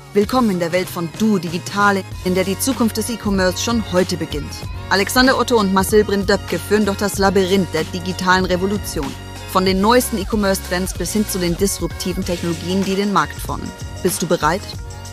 Willkommen in der Welt von Du Digitale, in der die Zukunft des E-Commerce schon heute beginnt. Alexander Otto und Marcel Brink-Döpke führen durch das Labyrinth der digitalen Revolution. Von den neuesten E-Commerce-Trends bis hin zu den disruptiven Technologien, die den Markt formen. Bist du bereit?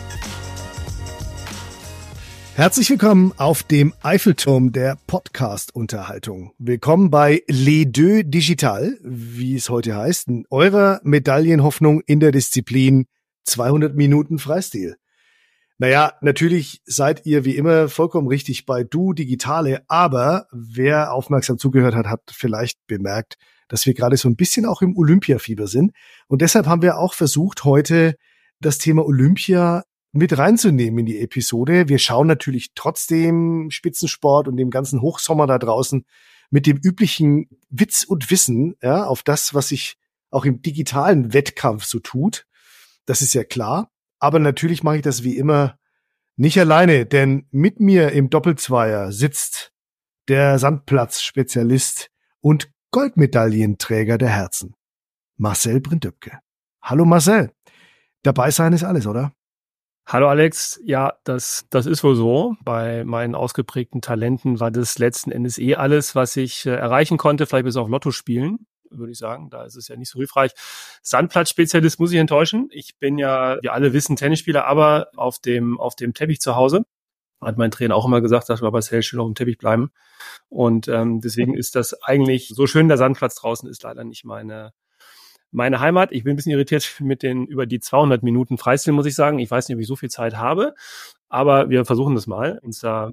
Herzlich willkommen auf dem Eiffelturm der Podcast-Unterhaltung. Willkommen bei Les Deux Digital, wie es heute heißt, eurer Medaillenhoffnung in der Disziplin 200 Minuten Freistil. Naja, natürlich seid ihr wie immer vollkommen richtig bei Du Digitale, aber wer aufmerksam zugehört hat, hat vielleicht bemerkt, dass wir gerade so ein bisschen auch im Olympiafieber sind. Und deshalb haben wir auch versucht, heute das Thema Olympia mit reinzunehmen in die Episode. Wir schauen natürlich trotzdem Spitzensport und dem ganzen Hochsommer da draußen mit dem üblichen Witz und Wissen, ja, auf das, was sich auch im digitalen Wettkampf so tut. Das ist ja klar. Aber natürlich mache ich das wie immer nicht alleine, denn mit mir im Doppelzweier sitzt der Sandplatz-Spezialist und Goldmedaillenträger der Herzen, Marcel Brink-Döpke. Hallo Marcel. Dabei sein ist alles, oder? Hallo Alex, ja, das ist wohl so. Bei meinen ausgeprägten Talenten war das letzten Endes alles, was ich erreichen konnte, vielleicht bis auf Lotto spielen, würde ich sagen. Da ist es ja nicht so hilfreich. Sandplatzspezialist muss ich enttäuschen. Ich bin ja, wir alle wissen, Tennisspieler, aber auf dem Teppich zu Hause. Hat mein Trainer auch immer gesagt, dass wir bei Marcel schön auf dem Teppich bleiben. Und deswegen ist das eigentlich so schön, der Sandplatz draußen ist leider nicht meine Heimat. Ich bin ein bisschen irritiert über die 200 Minuten Freistil, muss ich sagen. Ich weiß nicht, ob ich so viel Zeit habe, aber wir versuchen das mal, uns da ein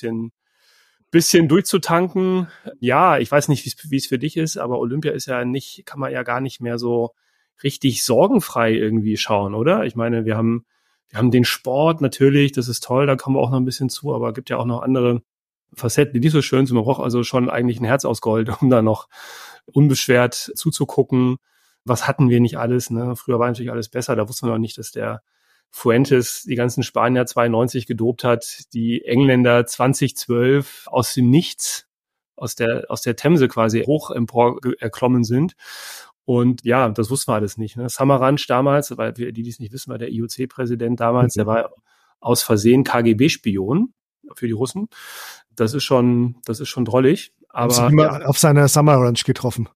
bisschen durchzutanken. Ja, ich weiß nicht, wie es für dich ist, aber Olympia ist ja nicht, kann man ja gar nicht mehr so richtig sorgenfrei irgendwie schauen, oder? Ich meine, wir haben den Sport natürlich, das ist toll, da kommen wir auch noch ein bisschen zu, aber es gibt ja auch noch andere Facetten, die nicht so schön sind. Man braucht also schon eigentlich ein Herz aus Gold, um da noch unbeschwert zuzugucken. Was hatten wir nicht alles, ne? Früher war natürlich alles besser, da wussten wir noch nicht, dass der Fuentes die ganzen Spanier 92 gedopt hat, die Engländer 2012 aus dem Nichts, aus der Themse quasi hoch empor erklommen sind. Und ja, das wussten wir alles nicht, ne? Samaranch damals, weil die es nicht wissen, war der IOC-Präsident damals, der war aus Versehen KGB-Spion für die Russen. Das ist schon drollig. Aber haben Sie mal auf seiner Samaranch getroffen?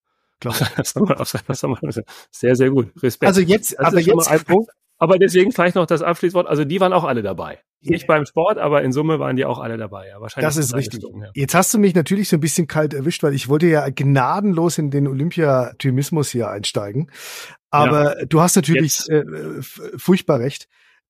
Sehr, sehr gut. Respekt. Also jetzt, aber deswegen vielleicht noch das Abschließwort. Also die waren auch alle dabei. Nicht beim Sport, aber in Summe waren die auch alle dabei. Ja, wahrscheinlich. Das ist richtig. Ja. Jetzt hast du mich natürlich so ein bisschen kalt erwischt, weil ich wollte ja gnadenlos in den Olympiatymismus hier einsteigen. Aber ja, du hast natürlich furchtbar recht,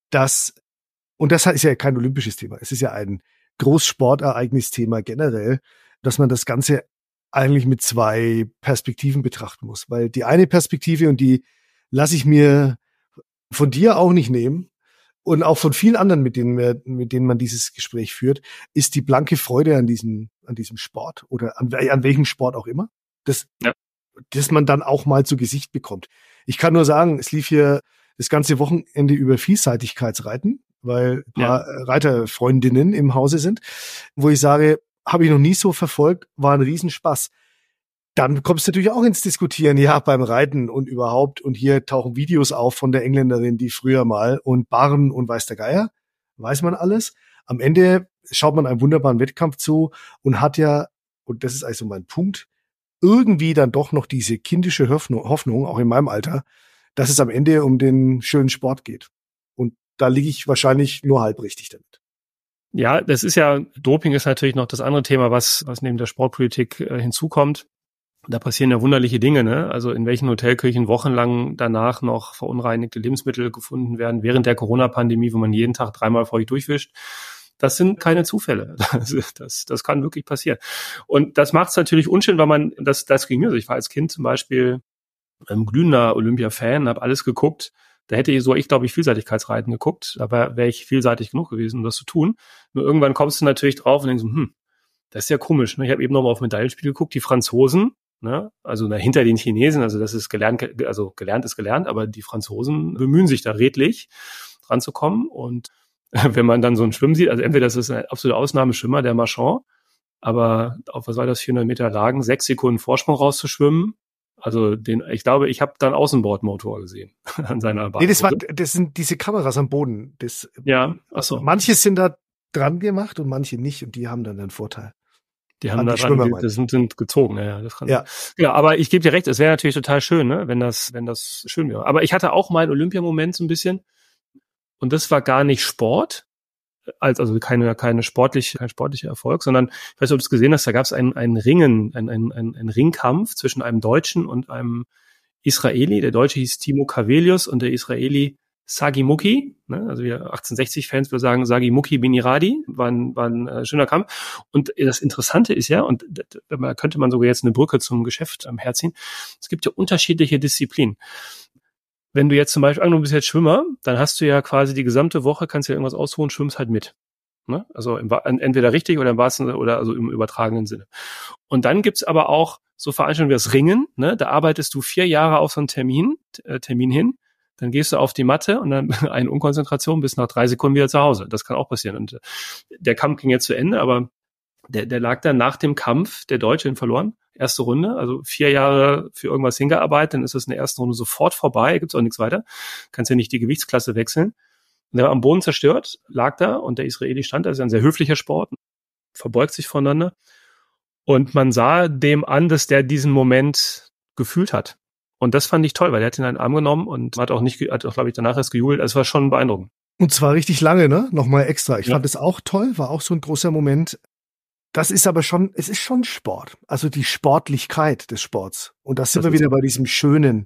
und das ist ja kein olympisches Thema. Es ist ja ein Großsportereignisthema generell, dass man das Ganze eigentlich mit zwei Perspektiven betrachten muss. Weil die eine Perspektive, und die lasse ich mir von dir auch nicht nehmen und auch von vielen anderen, mit denen man dieses Gespräch führt, ist die blanke Freude an diesem Sport oder an welchem Sport auch immer, das man dann auch mal zu Gesicht bekommt. Ich kann nur sagen, es lief hier das ganze Wochenende über Vielseitigkeitsreiten, weil ein paar Reiterfreundinnen im Hause sind, wo ich sage, habe ich noch nie so verfolgt, war ein Riesenspaß. Dann kommst du natürlich auch ins Diskutieren, ja, beim Reiten und überhaupt. Und hier tauchen Videos auf von der Engländerin, die früher mal, und Barren und weiß der Geier, weiß man alles. Am Ende schaut man einem wunderbaren Wettkampf zu und hat ja, und das ist also mein Punkt, irgendwie dann doch noch diese kindische Hoffnung, auch in meinem Alter, dass es am Ende um den schönen Sport geht. Und da liege ich wahrscheinlich nur halb richtig damit. Ja, das ist ja, Doping ist natürlich noch das andere Thema, was neben der Sportpolitik hinzukommt. Da passieren ja wunderliche Dinge, ne? Also in welchen Hotelküchen wochenlang danach noch verunreinigte Lebensmittel gefunden werden, während der Corona-Pandemie, wo man jeden Tag 3-mal feucht durchwischt. Das sind keine Zufälle. Das kann wirklich passieren. Und das macht es natürlich unschön, weil man, das ging mir so. Ich war als Kind zum Beispiel glühender Olympia-Fan, habe alles geguckt. Da hätte ich, glaube ich, Vielseitigkeitsreiten geguckt. Da wäre ich vielseitig genug gewesen, um das zu tun. Nur irgendwann kommst du natürlich drauf und denkst, das ist ja komisch. Ne? Ich habe eben noch mal auf Medaillenspiel geguckt. Die Franzosen, ne? Also hinter den Chinesen, also das ist gelernt ist gelernt, aber die Franzosen bemühen sich da redlich dran zu kommen. Und wenn man dann so einen Schwimmen sieht, also entweder das ist ein absoluter Ausnahmeschwimmer, der Marchand, aber auf, 400 Meter Lagen, 6 Sekunden Vorsprung rauszuschwimmen, Also ich glaube, ich habe dann Außenbordmotor gesehen an seiner Bahn. Nee, das sind diese Kameras am Boden. Ja, ach so. Manche sind da dran gemacht und manche nicht und die haben dann einen Vorteil. Die haben da dran, das sind gezogen, ja, das kann. Ja. Ja, aber ich gebe dir recht, es wäre natürlich total schön, ne, wenn das schön wäre. Aber ich hatte auch meinen Olympiamoment so ein bisschen und das war gar nicht Sport, also kein sportlicher Erfolg, sondern ich weiß nicht, ob du es gesehen hast, da gab es einen Ringkampf zwischen einem Deutschen und einem Israeli. Der Deutsche hieß Timo Kavelius und der Israeli Sagi Muki, ne? Also wir 1860-Fans würden sagen, Sagi Muki bin Iradi, war ein schöner Kampf. Und das Interessante ist ja, und da könnte man sogar jetzt eine Brücke zum Geschäft herziehen, es gibt ja unterschiedliche Disziplinen. Wenn du jetzt zum Beispiel, du bist jetzt Schwimmer, dann hast du ja quasi die gesamte Woche, kannst ja irgendwas ausruhen, schwimmst halt mit. Ne? Also entweder richtig oder im wahrsten oder also im übertragenen Sinne. Und dann gibt's aber auch so Veranstaltungen wie das Ringen, ne? Da arbeitest du 4 Jahre auf so einen Termin hin, dann gehst du auf die Matte und dann eine Unkonzentration bis nach 3 Sekunden wieder zu Hause. Das kann auch passieren. Und der Kampf ging jetzt zu Ende, aber der lag dann nach dem Kampf, der Deutsche ihn verloren, erste Runde, also 4 Jahre für irgendwas hingearbeitet, dann ist das in der ersten Runde sofort vorbei, gibt's auch nichts weiter, kannst ja nicht die Gewichtsklasse wechseln. Und der war am Boden zerstört, lag da und der Israeli stand da, ist ein sehr höflicher Sport, verbeugt sich voneinander und man sah dem an, dass der diesen Moment gefühlt hat. Und das fand ich toll, weil der hat ihn in den Arm genommen und hat auch, glaube ich, danach erst gejubelt. Also es war schon beeindruckend. Und zwar richtig lange, ne? Nochmal extra. Ich fand es auch toll, war auch so ein großer Moment. Das ist aber schon, es ist schon Sport. Also die Sportlichkeit des Sports. Und da sind wir wieder bei diesem Schönen.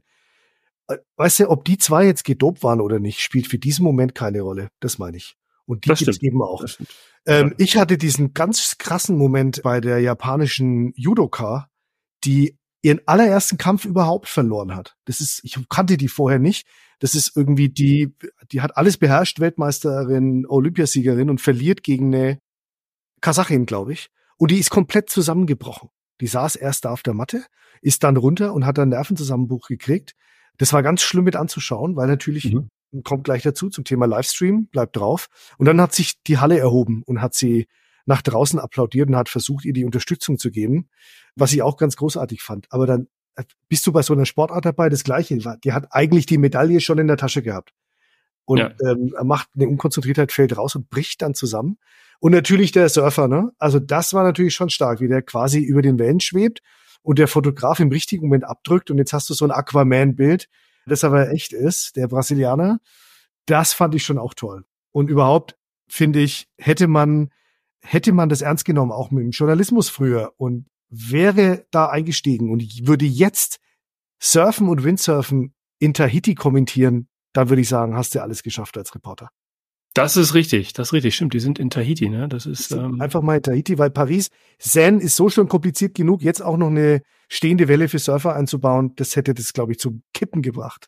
Weißt du, ob die zwei jetzt gedopt waren oder nicht, spielt für diesen Moment keine Rolle. Das meine ich. Und die gibt's eben auch. Ich hatte diesen ganz krassen Moment bei der japanischen Judoka, die ihren allerersten Kampf überhaupt verloren hat. Ich kannte die vorher nicht. Das ist irgendwie die hat alles beherrscht, Weltmeisterin, Olympiasiegerin und verliert gegen eine Kasachin, glaube ich. Und die ist komplett zusammengebrochen. Die saß erst da auf der Matte, ist dann runter und hat dann Nervenzusammenbruch gekriegt. Das war ganz schlimm mit anzuschauen, weil natürlich kommt gleich dazu zum Thema Livestream, bleibt drauf. Und dann hat sich die Halle erhoben und hat sie nach draußen applaudiert und hat versucht, ihr die Unterstützung zu geben, was ich auch ganz großartig fand. Aber dann bist du bei so einer Sportart dabei, das Gleiche. Die hat eigentlich die Medaille schon in der Tasche gehabt. Und macht eine Unkonzentriertheit, fällt raus und bricht dann zusammen. Und natürlich der Surfer, ne? Also das war natürlich schon stark, wie der quasi über den Wellen schwebt und der Fotograf im richtigen Moment abdrückt. Und jetzt hast du so ein Aquaman-Bild, das aber echt ist, der Brasilianer. Das fand ich schon auch toll. Und überhaupt, finde ich, hätte man das ernst genommen, auch mit dem Journalismus früher und wäre da eingestiegen und ich würde jetzt Surfen und Windsurfen in Tahiti kommentieren, dann würde ich sagen, hast du alles geschafft als Reporter. Das ist richtig, stimmt, die sind in Tahiti, ne? Das ist einfach mal in Tahiti, weil Paris, Seine ist so schon kompliziert genug, jetzt auch noch eine stehende Welle für Surfer einzubauen, das hätte das, glaube ich, zum Kippen gebracht.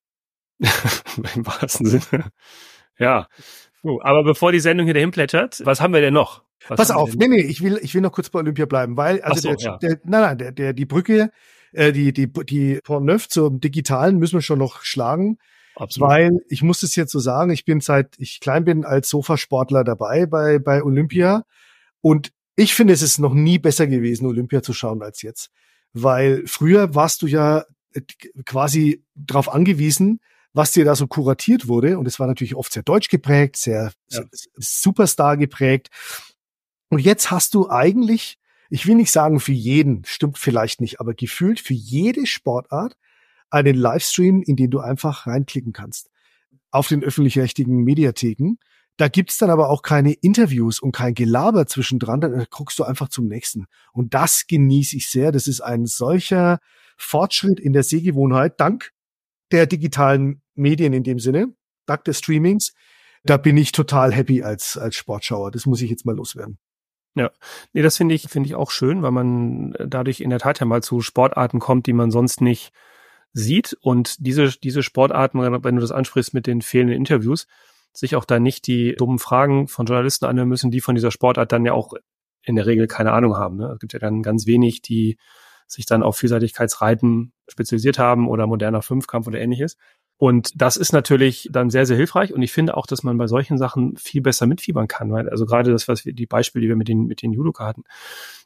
Im wahrsten Sinne. Ja. Aber bevor die Sendung hier dahin plätschert, was haben wir denn noch? Pass auf, ich will noch kurz bei Olympia bleiben, weil, also die Brücke, die Pont Neuf zum Digitalen müssen wir schon noch schlagen. Absolut. Weil ich muss es jetzt so sagen, ich bin seit ich klein bin als Sofasportler dabei bei Olympia und ich finde, es ist noch nie besser gewesen, Olympia zu schauen als jetzt. Weil früher warst du ja quasi drauf angewiesen, was dir da so kuratiert wurde und es war natürlich oft sehr deutsch geprägt, sehr Superstar geprägt. Und jetzt hast du eigentlich, ich will nicht sagen für jeden, stimmt vielleicht nicht, aber gefühlt für jede Sportart einen Livestream, in den du einfach reinklicken kannst. Auf den öffentlich-rechtlichen Mediatheken. Da gibt's dann aber auch keine Interviews und kein Gelaber zwischendran, dann guckst du einfach zum nächsten. Und das genieße ich sehr. Das ist ein solcher Fortschritt in der Sehgewohnheit, dank der digitalen Medien in dem Sinne, dank des Streamings. Da bin ich total happy als Sportschauer. Das muss ich jetzt mal loswerden. Ja, nee, das finde ich auch schön, weil man dadurch in der Tat ja mal zu Sportarten kommt, die man sonst nicht sieht und diese Sportarten, wenn du das ansprichst mit den fehlenden Interviews, sich auch da nicht die dummen Fragen von Journalisten anhören müssen, die von dieser Sportart dann ja auch in der Regel keine Ahnung haben. Ne? Es gibt ja dann ganz wenig, die sich dann auf Vielseitigkeitsreiten spezialisiert haben oder moderner Fünfkampf oder ähnliches. Und das ist natürlich dann sehr, sehr hilfreich. Und ich finde auch, dass man bei solchen Sachen viel besser mitfiebern kann. Weil, also gerade die Beispiele, die wir mit den Judoka hatten,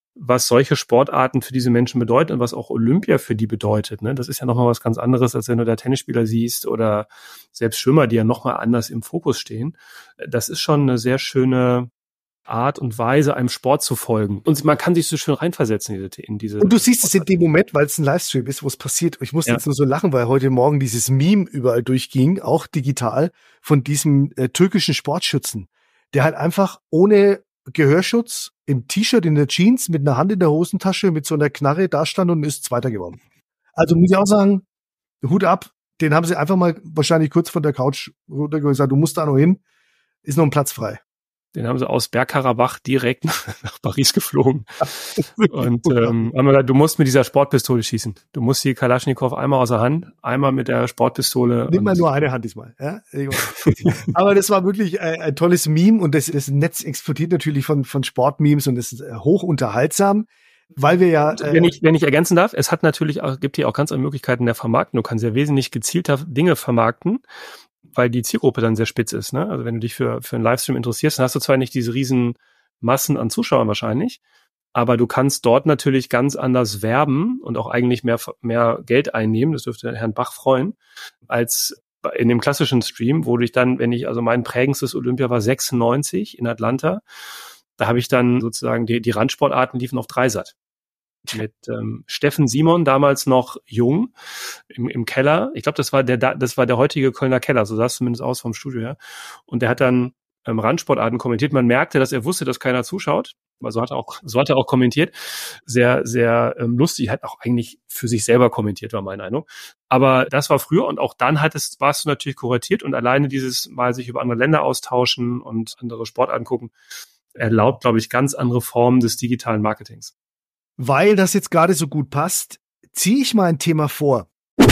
was solche Sportarten für diese Menschen bedeuten und was auch Olympia für die bedeutet. Ne? Das ist ja nochmal was ganz anderes, als wenn du da Tennisspieler siehst oder selbst Schwimmer, die ja nochmal anders im Fokus stehen. Das ist schon eine sehr schöne Art und Weise, einem Sport zu folgen. Und man kann sich so schön reinversetzen in diese. Und du siehst es in dem Moment, weil es ein Livestream ist, wo es passiert. Ich musste jetzt nur so lachen, weil heute Morgen dieses Meme überall durchging, auch digital, von diesem türkischen Sportschützen, der halt einfach ohne Gehörschutz im T-Shirt, in der Jeans, mit einer Hand in der Hosentasche, mit so einer Knarre da stand und ist Zweiter geworden. Also muss ich auch sagen, Hut ab, den haben sie einfach mal wahrscheinlich kurz von der Couch runtergeholt und gesagt, du musst da noch hin, ist noch ein Platz frei. Den haben sie aus Bergkarabach direkt nach Paris geflogen. Und haben gesagt, du musst mit dieser Sportpistole schießen. Du musst die Kalaschnikow einmal aus der Hand, einmal mit der Sportpistole. Nimm mal nur eine Hand diesmal. Ja? Aber das war wirklich ein tolles Meme und das Netz explodiert natürlich von Sportmemes und das ist hoch unterhaltsam, weil wir ja... Wenn ich ergänzen darf, es hat natürlich auch, gibt hier auch ganz andere Möglichkeiten der Vermarktung. Du kannst ja wesentlich gezielter Dinge vermarkten, weil die Zielgruppe dann sehr spitz ist. Ne? Also wenn du dich für einen Livestream interessierst, dann hast du zwar nicht diese riesen Massen an Zuschauern wahrscheinlich, aber du kannst dort natürlich ganz anders werben und auch eigentlich mehr Geld einnehmen, das dürfte Herrn Bach freuen, als in dem klassischen Stream, wo ich dann, also mein prägendstes Olympia war 96 in Atlanta, da habe ich dann sozusagen die Randsportarten liefen auf Dreisat. Mit Steffen Simon, damals noch jung, im Keller. Ich glaube, das war der heutige Kölner Keller, so sah es zumindest aus vom Studio her. Und der hat dann Randsportarten kommentiert. Man merkte, dass er wusste, dass keiner zuschaut. Aber so hat er auch kommentiert. Sehr, sehr lustig, hat auch eigentlich für sich selber kommentiert, war mein Eindruck. Aber das war früher und auch dann warst du natürlich kuratiert und alleine dieses Mal sich über andere Länder austauschen und andere Sportarten gucken, erlaubt, glaube ich, ganz andere Formen des digitalen Marketings. Weil das jetzt gerade so gut passt, ziehe ich mal ein Thema vor.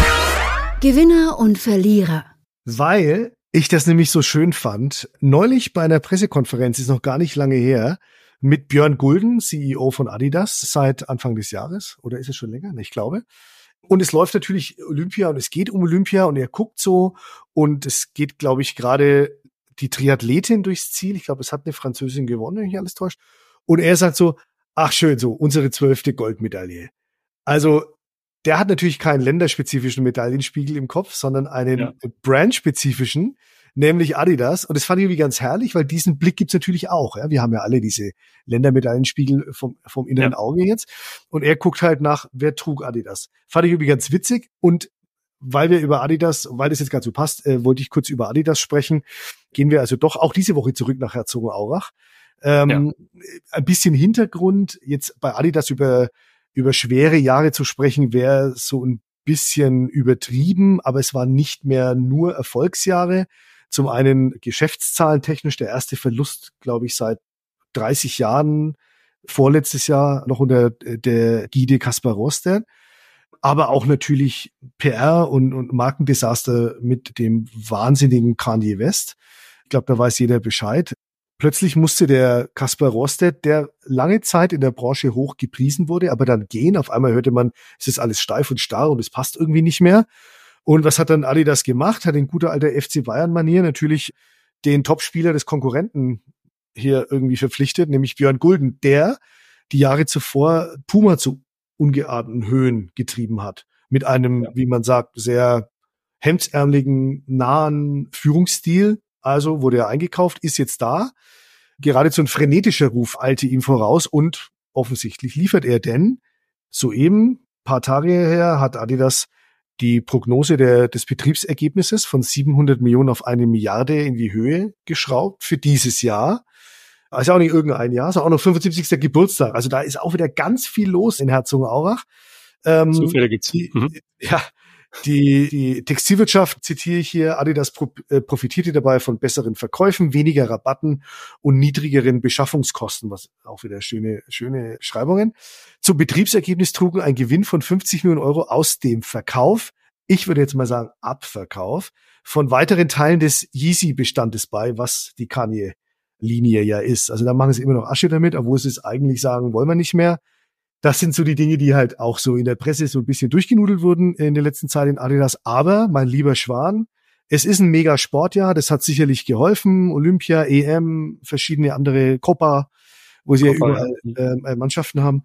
Gewinner und Verlierer. Weil ich das nämlich so schön fand. Neulich bei einer Pressekonferenz, ist noch gar nicht lange her, mit Björn Gulden, CEO von Adidas, seit Anfang des Jahres. Oder ist es schon länger? Ich glaube. Und es läuft natürlich Olympia und es geht um Olympia und er guckt so und es geht, glaube ich, gerade die Triathletin durchs Ziel. Ich glaube, es hat eine Französin gewonnen, wenn mich alles täuscht. Und er sagt so, ach schön, so, unsere 12. Goldmedaille. Also, der hat natürlich keinen länderspezifischen Medaillenspiegel im Kopf, sondern einen brandspezifischen, nämlich Adidas. Und das fand ich irgendwie ganz herrlich, weil diesen Blick gibt's natürlich auch. Ja? Wir haben ja alle diese Ländermedaillenspiegel vom inneren Auge jetzt. Und er guckt halt nach, wer trug Adidas. Fand ich irgendwie ganz witzig. Und weil wir über Adidas, weil das jetzt gerade so passt, wollte ich kurz über Adidas sprechen. Gehen wir also doch auch diese Woche zurück nach Herzogenaurach. Ein bisschen Hintergrund, jetzt bei Adidas über schwere Jahre zu sprechen, wäre so ein bisschen übertrieben, aber es waren nicht mehr nur Erfolgsjahre. Zum einen geschäftszahlentechnisch der erste Verlust, glaube ich, seit 30 Jahren, vorletztes Jahr noch unter der Gide Kaspar Roster, aber auch natürlich PR und Markendesaster mit dem wahnsinnigen Kanye West. Ich glaube, da weiß jeder Bescheid. Plötzlich musste der Kaspar Rostedt, der lange Zeit in der Branche hoch gepriesen wurde, aber dann gehen. Auf einmal hörte man, es ist alles steif und starr und es passt irgendwie nicht mehr. Und was hat dann Adidas gemacht? Hat in guter alter FC Bayern-Manier natürlich den Topspieler des Konkurrenten hier irgendwie verpflichtet, nämlich Björn Gulden, der die Jahre zuvor Puma zu ungeahnten Höhen getrieben hat. Mit einem, wie man sagt, sehr hemdsärmeligen, nahen Führungsstil. Also wurde er eingekauft, ist jetzt da. Geradezu ein frenetischer Ruf eilte ihm voraus und offensichtlich liefert er, denn soeben, paar Tage her, hat Adidas die Prognose des Betriebsergebnisses von 700 Millionen auf 1 Milliarde in die Höhe geschraubt für dieses Jahr. Also auch nicht irgendein Jahr, sondern auch noch 75. Geburtstag. Also da ist auch wieder ganz viel los in Herzogenaurach. Zufälle gibt's. Ja, die Textilwirtschaft, zitiere ich hier, Adidas profitierte dabei von besseren Verkäufen, weniger Rabatten und niedrigeren Beschaffungskosten, was auch wieder schöne Schreibungen. Zum Betriebsergebnis trugen ein Gewinn von 50 Millionen Euro aus dem Verkauf, ich würde jetzt mal sagen Abverkauf, von weiteren Teilen des Yeezy-Bestandes bei, was die Kanye-Linie ja ist. Also da machen sie immer noch Asche damit, obwohl sie es eigentlich sagen, wollen wir nicht mehr. Das sind so die Dinge, die halt auch so in der Presse so ein bisschen durchgenudelt wurden in der letzten Zeit in Adidas. Aber, mein lieber Schwan, es ist ein mega Sportjahr. Das hat sicherlich geholfen. Olympia, EM, verschiedene andere Copa wo sie ja überall Mannschaften haben.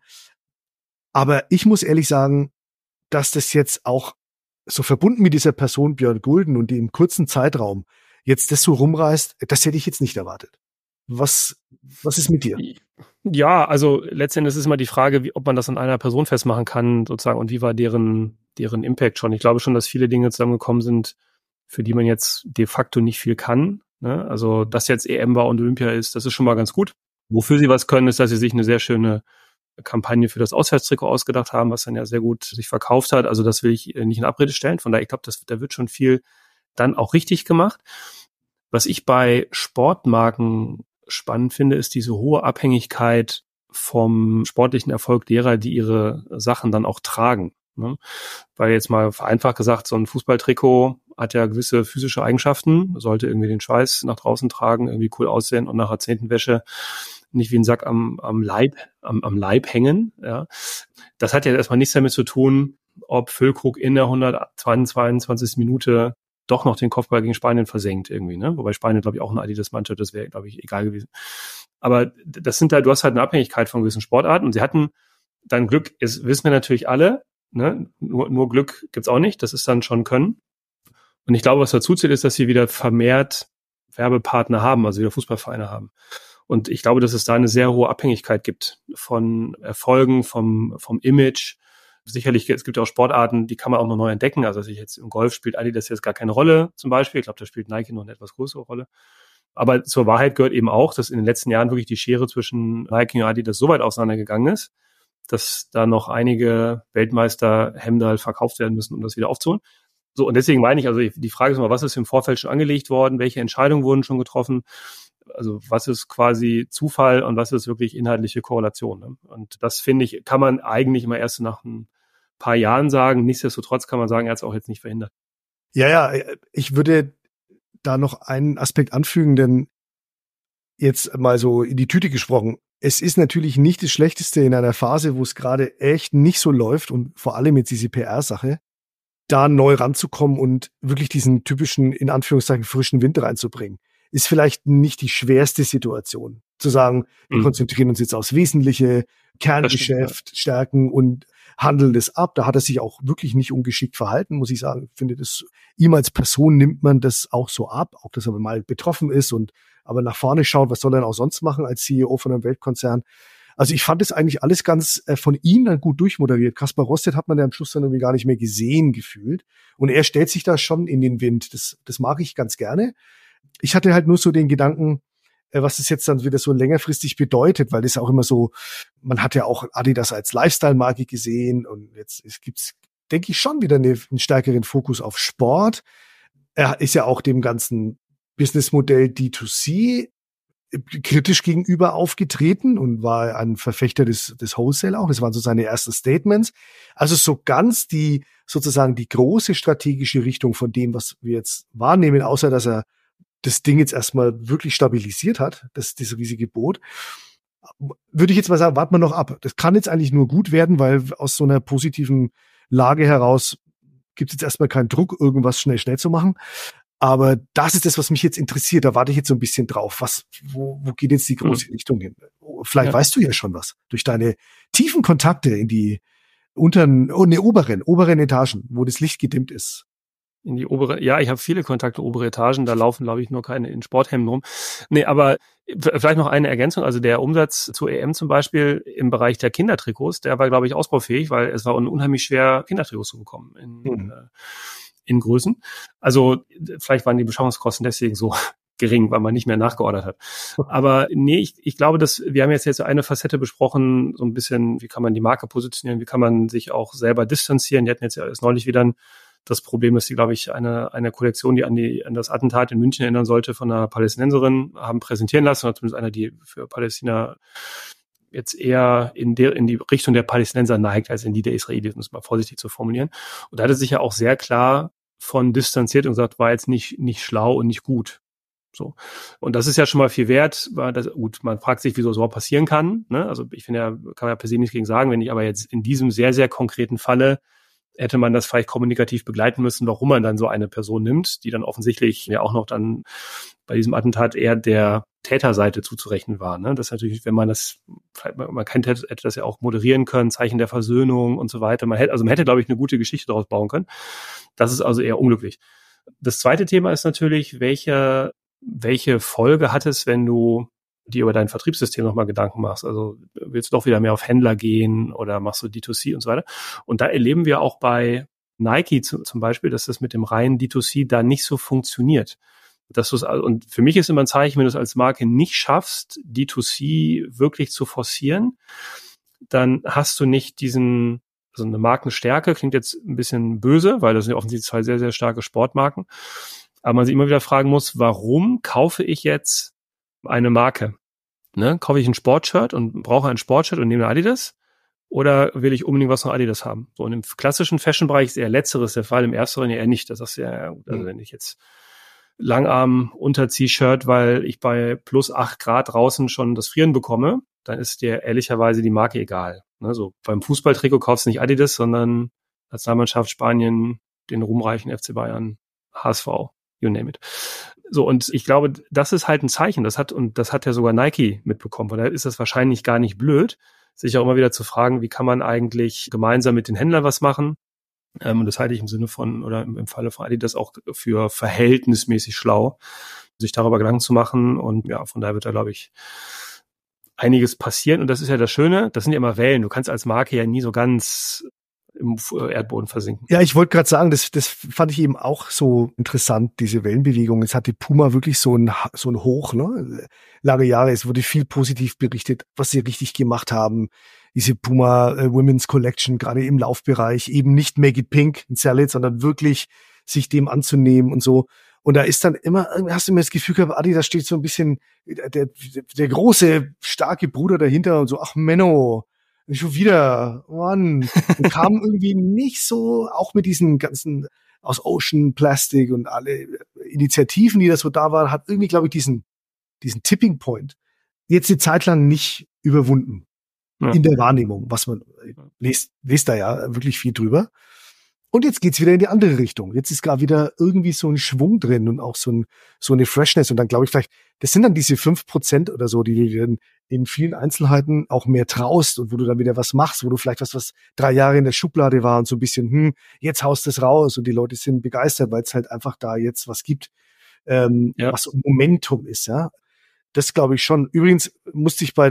Aber ich muss ehrlich sagen, dass das jetzt auch so verbunden mit dieser Person Björn Gulden und dem kurzen Zeitraum jetzt das so rumreißt, das hätte ich jetzt nicht erwartet. Was ist mit dir? Ja, also letztendlich ist immer die Frage, ob man das an einer Person festmachen kann, sozusagen, und wie war deren Impact schon. Ich glaube schon, dass viele Dinge zusammengekommen sind, für die man jetzt de facto nicht viel kann. Ne? Also, dass jetzt EM war und Olympia ist, das ist schon mal ganz gut. Wofür sie was können, ist, dass sie sich eine sehr schöne Kampagne für das Auswärtstrikot ausgedacht haben, was dann ja sehr gut sich verkauft hat. Also das will ich nicht in Abrede stellen. Von daher, ich glaube, da wird schon viel dann auch richtig gemacht. Was ich bei Sportmarken spannend finde, ist diese hohe Abhängigkeit vom sportlichen Erfolg derer, die ihre Sachen dann auch tragen. Ne? Weil jetzt mal vereinfacht gesagt, so ein Fußballtrikot hat ja gewisse physische Eigenschaften, sollte irgendwie den Schweiß nach draußen tragen, irgendwie cool aussehen und nach der 10. Wäsche nicht wie ein Sack am Leib hängen. Ja. Das hat ja erstmal nichts damit zu tun, ob Füllkrug in der 122. Minute doch noch den Kopfball gegen Spanien versenkt irgendwie, ne? Wobei Spanien, glaube ich, auch eine Adidas-Mannschaft, das wäre, glaube ich, egal gewesen. Aber das sind halt, du hast halt eine Abhängigkeit von gewissen Sportarten und sie hatten dann Glück, das wissen wir natürlich alle, ne? Nur Glück gibt's auch nicht, das ist dann schon Können. Und ich glaube, was dazu zählt, ist, dass sie wieder vermehrt Werbepartner haben, also wieder Fußballvereine haben. Und ich glaube, dass es da eine sehr hohe Abhängigkeit gibt von Erfolgen, vom Image. Sicherlich, es gibt ja auch Sportarten, die kann man auch noch neu entdecken. Also jetzt im Golf spielt Adidas jetzt gar keine Rolle zum Beispiel. Ich glaube, da spielt Nike noch eine etwas größere Rolle. Aber zur Wahrheit gehört eben auch, dass in den letzten Jahren wirklich die Schere zwischen Nike und Adidas so weit auseinandergegangen ist, dass da noch einige Weltmeister-Hemder verkauft werden müssen, um das wieder aufzuholen. So, und deswegen meine ich, also die Frage ist mal, was ist im Vorfeld schon angelegt worden? Welche Entscheidungen wurden schon getroffen? Also was ist quasi Zufall und was ist wirklich inhaltliche Korrelation? Ne? Und das, finde ich, kann man eigentlich immer erst nach ein paar Jahren sagen. Nichtsdestotrotz kann man sagen, er hat es auch jetzt nicht verhindert. Ja, ich würde da noch einen Aspekt anfügen, denn jetzt mal so in die Tüte gesprochen, es ist natürlich nicht das Schlechteste in einer Phase, wo es gerade echt nicht so läuft und vor allem jetzt diese PR-Sache, da neu ranzukommen und wirklich diesen typischen, in Anführungszeichen, frischen Wind reinzubringen. Ist vielleicht nicht die schwerste Situation, zu sagen, wir konzentrieren uns jetzt aufs Wesentliche, Kerngeschäft stärken und handeln das ab. Da hat er sich auch wirklich nicht ungeschickt verhalten, muss ich sagen. Ich finde, das, ihm als Person nimmt man das auch so ab, auch dass er mal betroffen ist und aber nach vorne schaut, was soll er denn auch sonst machen als CEO von einem Weltkonzern. Also ich fand es eigentlich alles ganz von ihm dann gut durchmoderiert. Kaspar Rosted hat man ja am Schluss dann irgendwie gar nicht mehr gesehen gefühlt. Und er stellt sich da schon in den Wind. Das mag ich ganz gerne. Ich hatte halt nur so den Gedanken, was das jetzt dann wieder so längerfristig bedeutet, weil das auch immer so, man hat ja auch Adidas als Lifestyle-Marke gesehen und jetzt gibt's, denke ich, schon wieder einen stärkeren Fokus auf Sport. Er ist ja auch dem ganzen Businessmodell D2C kritisch gegenüber aufgetreten und war ein Verfechter des Wholesale auch. Das waren so seine ersten Statements. Also so ganz sozusagen die große strategische Richtung von dem, was wir jetzt wahrnehmen, außer dass er das Ding jetzt erstmal wirklich stabilisiert hat, dieses riesige Boot, würde ich jetzt mal sagen, warten wir noch ab. Das kann jetzt eigentlich nur gut werden, weil aus so einer positiven Lage heraus gibt es jetzt erstmal keinen Druck, irgendwas schnell zu machen. Aber das ist das, was mich jetzt interessiert. Da warte ich jetzt so ein bisschen drauf. Wo geht jetzt die große Richtung hin? Vielleicht weißt du ja schon was. Durch deine tiefen Kontakte in die oberen Etagen, wo das Licht gedimmt ist. In die obere, ja, ich habe viele Kontakte in obere Etagen, da laufen, glaube ich, nur keine in Sporthemden rum. Nee, aber vielleicht noch eine Ergänzung, also der Umsatz zur EM zum Beispiel im Bereich der Kindertrikots, der war, glaube ich, ausbaufähig, weil es war unheimlich schwer, Kindertrikots zu bekommen in Größen. Also vielleicht waren die Beschaffungskosten deswegen so gering, weil man nicht mehr nachgeordert hat. Aber nee, ich glaube, wir haben jetzt eine Facette besprochen, so ein bisschen, wie kann man die Marke positionieren, wie kann man sich auch selber distanzieren. Die hatten jetzt ja erst neulich wieder das Problem, dass sie, glaube ich, eine Kollektion, die an das Attentat in München erinnern sollte, von einer Palästinenserin haben präsentieren lassen, oder zumindest einer, die für Palästina jetzt eher in die Richtung der Palästinenser neigt, als in die der Israelis, um es mal vorsichtig zu formulieren. Und da hat er sich ja auch sehr klar von distanziert und gesagt, war jetzt nicht schlau und nicht gut. So. Und das ist ja schon mal viel wert, weil gut, man fragt sich, wieso so passieren kann, ne? Also ich finde ja, kann man ja per se nichts gegen sagen, wenn ich aber jetzt in diesem sehr, sehr konkreten Falle hätte man das vielleicht kommunikativ begleiten müssen, warum man dann so eine Person nimmt, die dann offensichtlich ja auch noch dann bei diesem Attentat eher der Täterseite zuzurechnen war. Ne? Das ist natürlich, wenn man das, man hätte das ja auch moderieren können, Zeichen der Versöhnung und so weiter. Man hätte, glaube ich, eine gute Geschichte daraus bauen können. Das ist also eher unglücklich. Das zweite Thema ist natürlich, welche Folge hat es, wenn du dir über dein Vertriebssystem nochmal Gedanken machst? Also willst du doch wieder mehr auf Händler gehen oder machst du D2C und so weiter? Und da erleben wir auch bei Nike zum Beispiel, dass das mit dem reinen D2C da nicht so funktioniert. Und für mich ist immer ein Zeichen, wenn du es als Marke nicht schaffst, D2C wirklich zu forcieren, dann hast du nicht also eine Markenstärke, klingt jetzt ein bisschen böse, weil das sind ja offensichtlich zwei sehr, sehr starke Sportmarken. Aber man sich immer wieder fragen muss, warum kaufe ich jetzt eine Marke? Ne? Kaufe ich ein Sportshirt und brauche ein Sportshirt und nehme Adidas? Oder will ich unbedingt was von Adidas haben? So, und im klassischen Fashion-Bereich ist eher Letzteres der Fall, im Ersteren eher nicht. Das ist ja gut. Also wenn ich jetzt Langarm-Unter-T-Shirt, weil ich bei plus 8 Grad draußen schon das Frieren bekomme, dann ist dir ehrlicherweise die Marke egal. Ne, so beim Fußballtrikot kaufst du nicht Adidas, sondern Nationalmannschaft Spanien, den ruhmreichen FC Bayern, HSV, you name it. So, und ich glaube, das ist halt ein Zeichen. Das hat ja sogar Nike mitbekommen. Von daher ist das wahrscheinlich gar nicht blöd, sich auch immer wieder zu fragen, wie kann man eigentlich gemeinsam mit den Händlern was machen? Und das halte ich im Sinne von, oder im Falle von Adidas auch für verhältnismäßig schlau, sich darüber Gedanken zu machen. Und ja, von daher wird da, glaube ich, einiges passieren. Und das ist ja das Schöne, das sind ja immer Wellen. Du kannst als Marke ja nie so ganz im Erdboden versinken. Ja, ich wollte gerade sagen, das fand ich eben auch so interessant, diese Wellenbewegung. Jetzt hatte Puma wirklich so ein Hoch, ne? Lange Jahre, es wurde viel positiv berichtet, was sie richtig gemacht haben. Diese Puma Women's Collection, gerade im Laufbereich, eben nicht Make It Pink and Sell It, sondern wirklich sich dem anzunehmen und so. Und da ist dann immer, hast du immer das Gefühl gehabt, Adi, da steht so ein bisschen der große, starke Bruder dahinter und so, ach Menno, schon wieder, Mann. Und kam irgendwie nicht so, auch mit diesen ganzen aus Ocean Plastic und alle Initiativen, die da so da waren, hat irgendwie, glaube ich, diesen Tipping Point jetzt eine Zeit lang nicht überwunden. Ja. In der Wahrnehmung, was man lest da ja wirklich viel drüber. Und jetzt geht's wieder in die andere Richtung. Jetzt ist gerade wieder irgendwie so ein Schwung drin und auch so eine Freshness. Und dann glaube ich vielleicht, das sind dann diese 5% oder so, die du dann in vielen Einzelheiten auch mehr traust und wo du dann wieder was machst, wo du vielleicht was 3 Jahre in der Schublade war und so ein bisschen, jetzt haust es raus und die Leute sind begeistert, weil es halt einfach da jetzt was gibt, was so ein Momentum ist, ja. Das glaube ich schon. Übrigens musste ich bei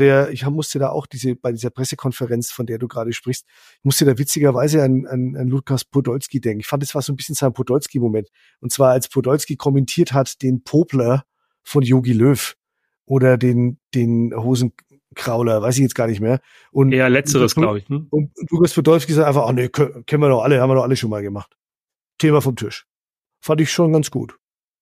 dieser Pressekonferenz, von der du gerade sprichst, musste da witzigerweise an Lukas Podolski denken. Ich fand, es war so ein bisschen sein Podolski-Moment. Und zwar, als Podolski kommentiert hat, den Popler von Jogi Löw oder den Hosenkrauler, weiß ich jetzt gar nicht mehr. Und eher Letzteres, glaube ich. Und Lukas Podolski sagt einfach, nee, kennen wir doch alle, haben wir doch alle schon mal gemacht. Thema vom Tisch. Fand ich schon ganz gut.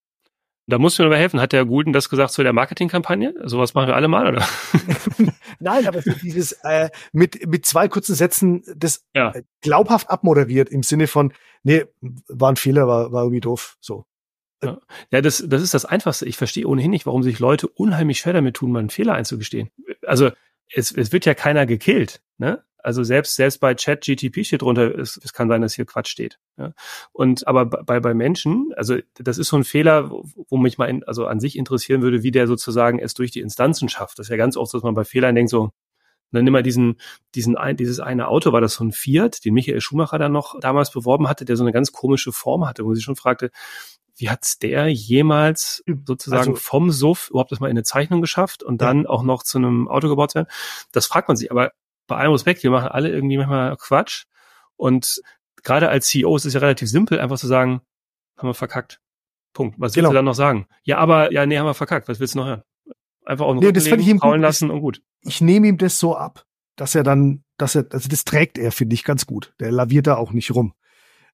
Da musst du mir aber helfen. Hat der Gulden das gesagt zu der Marketingkampagne? Sowas machen wir alle mal, oder? Nein, aber so dieses mit 2 kurzen Sätzen das glaubhaft abmoderiert im Sinne von, nee, war ein Fehler, war irgendwie doof. So. Ja, das ist das Einfachste. Ich verstehe ohnehin nicht, warum sich Leute unheimlich schwer damit tun, mal einen Fehler einzugestehen. Also es wird ja keiner gekillt, ne? Also selbst bei ChatGTP steht drunter, es kann sein, dass hier Quatsch steht. Ja? Aber bei Menschen, also das ist so ein Fehler, wo mich mal an sich interessieren würde, wie der sozusagen es durch die Instanzen schafft. Das ist ja ganz oft, dass man bei Fehlern denkt so, dann nimm mal dieses eine Auto, war das so ein Fiat, den Michael Schumacher dann noch damals beworben hatte, der so eine ganz komische Form hatte, wo sie schon fragte, wie hat's der jemals sozusagen vom Suff überhaupt das mal in eine Zeichnung geschafft und dann auch noch zu einem Auto gebaut werden? Das fragt man sich, aber bei allem Respekt, wir machen alle irgendwie manchmal Quatsch. Und gerade als CEO ist es ja relativ simpel, einfach zu sagen, haben wir verkackt. Punkt. Was willst du dann noch sagen? Haben wir verkackt. Was willst du noch hören? Einfach auch kraulen lassen und gut. Ich nehme ihm das so ab, dass er also das trägt er, finde ich, ganz gut. Der laviert da auch nicht rum.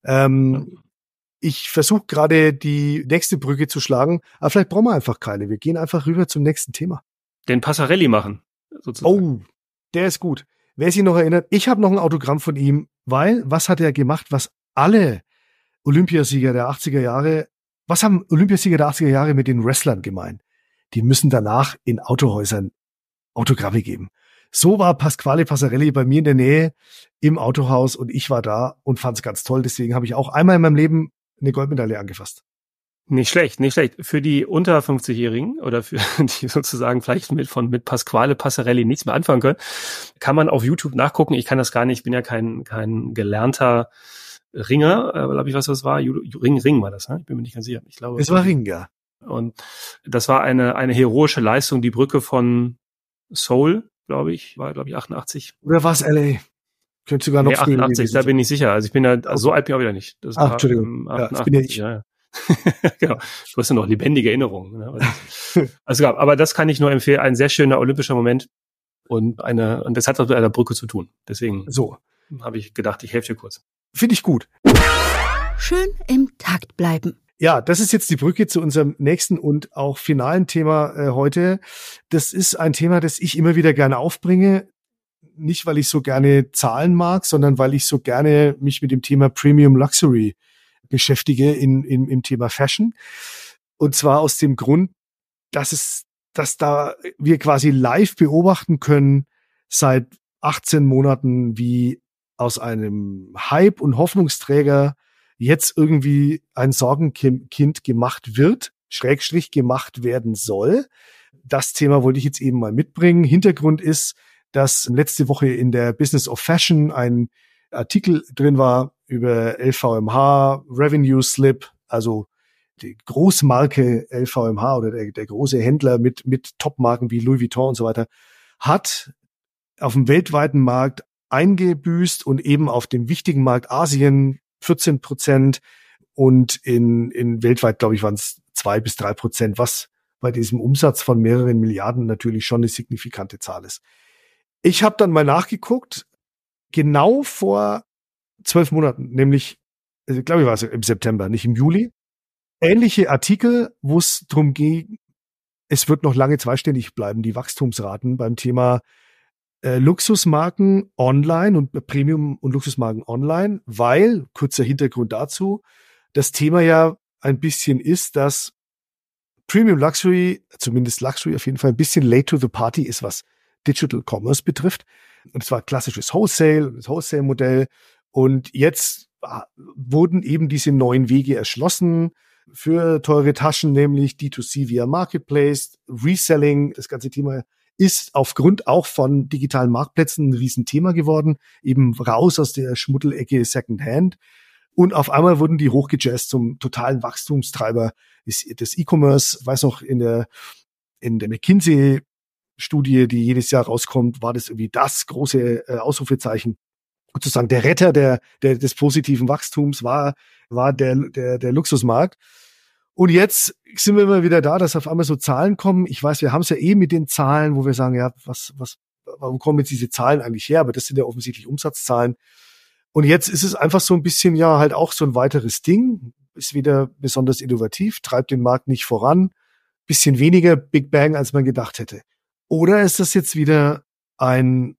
Ich versuche gerade die nächste Brücke zu schlagen, aber vielleicht brauchen wir einfach keine. Wir gehen einfach rüber zum nächsten Thema. Den Passarelli machen, sozusagen. Oh, der ist gut. Wer sich noch erinnert, ich habe noch ein Autogramm von ihm, weil, was hat er gemacht, was alle Olympiasieger der 80er Jahre, was haben Olympiasieger der 80er Jahre mit den Wrestlern gemein? Die müssen danach in Autohäusern Autogramme geben. So war Pasquale Passarelli bei mir in der Nähe im Autohaus und ich war da und fand es ganz toll. Deswegen habe ich auch einmal in meinem Leben eine Goldmedaille angefasst. Nicht schlecht, nicht schlecht. Für die unter 50-Jährigen oder für die sozusagen vielleicht mit Pasquale Passarelli nichts mehr anfangen können, kann man auf YouTube nachgucken. Ich kann das gar nicht, ich bin ja kein gelernter Ringer, glaube ich, was das war. Ring war das, ne? Ich bin mir nicht ganz sicher. Ich glaube, es war Ring, ja. Und das war eine heroische Leistung, die Brücke von Seoul, glaube ich, war, 88. Oder war es LA? Könnte sogar noch früher 88, da bin ich sicher. Also ich bin da, so alt bin ich auch wieder nicht. Das war, Entschuldigung. 88, das bin ja ich. Ja. Genau. Du hast ja noch lebendige Erinnerungen. Ne? Also, aber das kann ich nur empfehlen. Ein sehr schöner olympischer Moment und das hat was mit einer Brücke zu tun. Deswegen habe ich gedacht, ich helfe dir kurz. Finde ich gut. Schön im Takt bleiben. Ja, das ist jetzt die Brücke zu unserem nächsten und auch finalen Thema heute. Das ist ein Thema, das ich immer wieder gerne aufbringe. Nicht, weil ich so gerne Zahlen mag, sondern weil ich so gerne mich mit dem Thema Premium Luxury beschäftige im Thema Fashion. Und zwar aus dem Grund, dass da wir quasi live beobachten können seit 18 Monaten, wie aus einem Hype und Hoffnungsträger jetzt irgendwie ein Sorgenkind gemacht wird, / gemacht werden soll. Das Thema wollte ich jetzt eben mal mitbringen. Hintergrund ist, dass letzte Woche in der Business of Fashion ein Artikel drin war über LVMH, Revenue Slip, also die Großmarke LVMH oder der große Händler mit Topmarken wie Louis Vuitton und so weiter, hat auf dem weltweiten Markt eingebüßt und eben auf dem wichtigen Markt Asien 14% und in weltweit, glaube ich, waren es 2-3%, was bei diesem Umsatz von mehreren Milliarden natürlich schon eine signifikante Zahl ist. Ich habe dann mal nachgeguckt, genau vor 12 Monaten, nämlich, glaube ich, war es im September, nicht im Juli, ähnliche Artikel, wo es darum ging, es wird noch lange zweistellig bleiben, die Wachstumsraten beim Thema Luxusmarken online und Premium- und Luxusmarken online, weil, kurzer Hintergrund dazu, das Thema ja ein bisschen ist, dass Premium Luxury, zumindest Luxury auf jeden Fall, ein bisschen late to the party ist, was Digital Commerce betrifft. Und es war klassisches Wholesale, das Wholesale-Modell. Und jetzt wurden eben diese neuen Wege erschlossen für teure Taschen, nämlich D2C via Marketplace, Reselling. Das ganze Thema ist aufgrund auch von digitalen Marktplätzen ein Riesenthema geworden, eben raus aus der Schmuddelecke Secondhand. Und auf einmal wurden die hochgejazzt zum totalen Wachstumstreiber des E-Commerce. Ich weiß noch, in der McKinsey-Studie, die jedes Jahr rauskommt, war das irgendwie das große Ausrufezeichen. Sozusagen der Retter des positiven Wachstums war der Luxusmarkt. Und jetzt sind wir immer wieder da, dass auf einmal so Zahlen kommen. Ich weiß, wir haben es ja mit den Zahlen, wo wir sagen, ja, warum kommen jetzt diese Zahlen eigentlich her? Aber das sind ja offensichtlich Umsatzzahlen. Und jetzt ist es einfach so ein bisschen ja halt auch so ein weiteres Ding. Ist wieder besonders innovativ, treibt den Markt nicht voran. Bisschen weniger Big Bang, als man gedacht hätte. Oder ist das jetzt wieder ein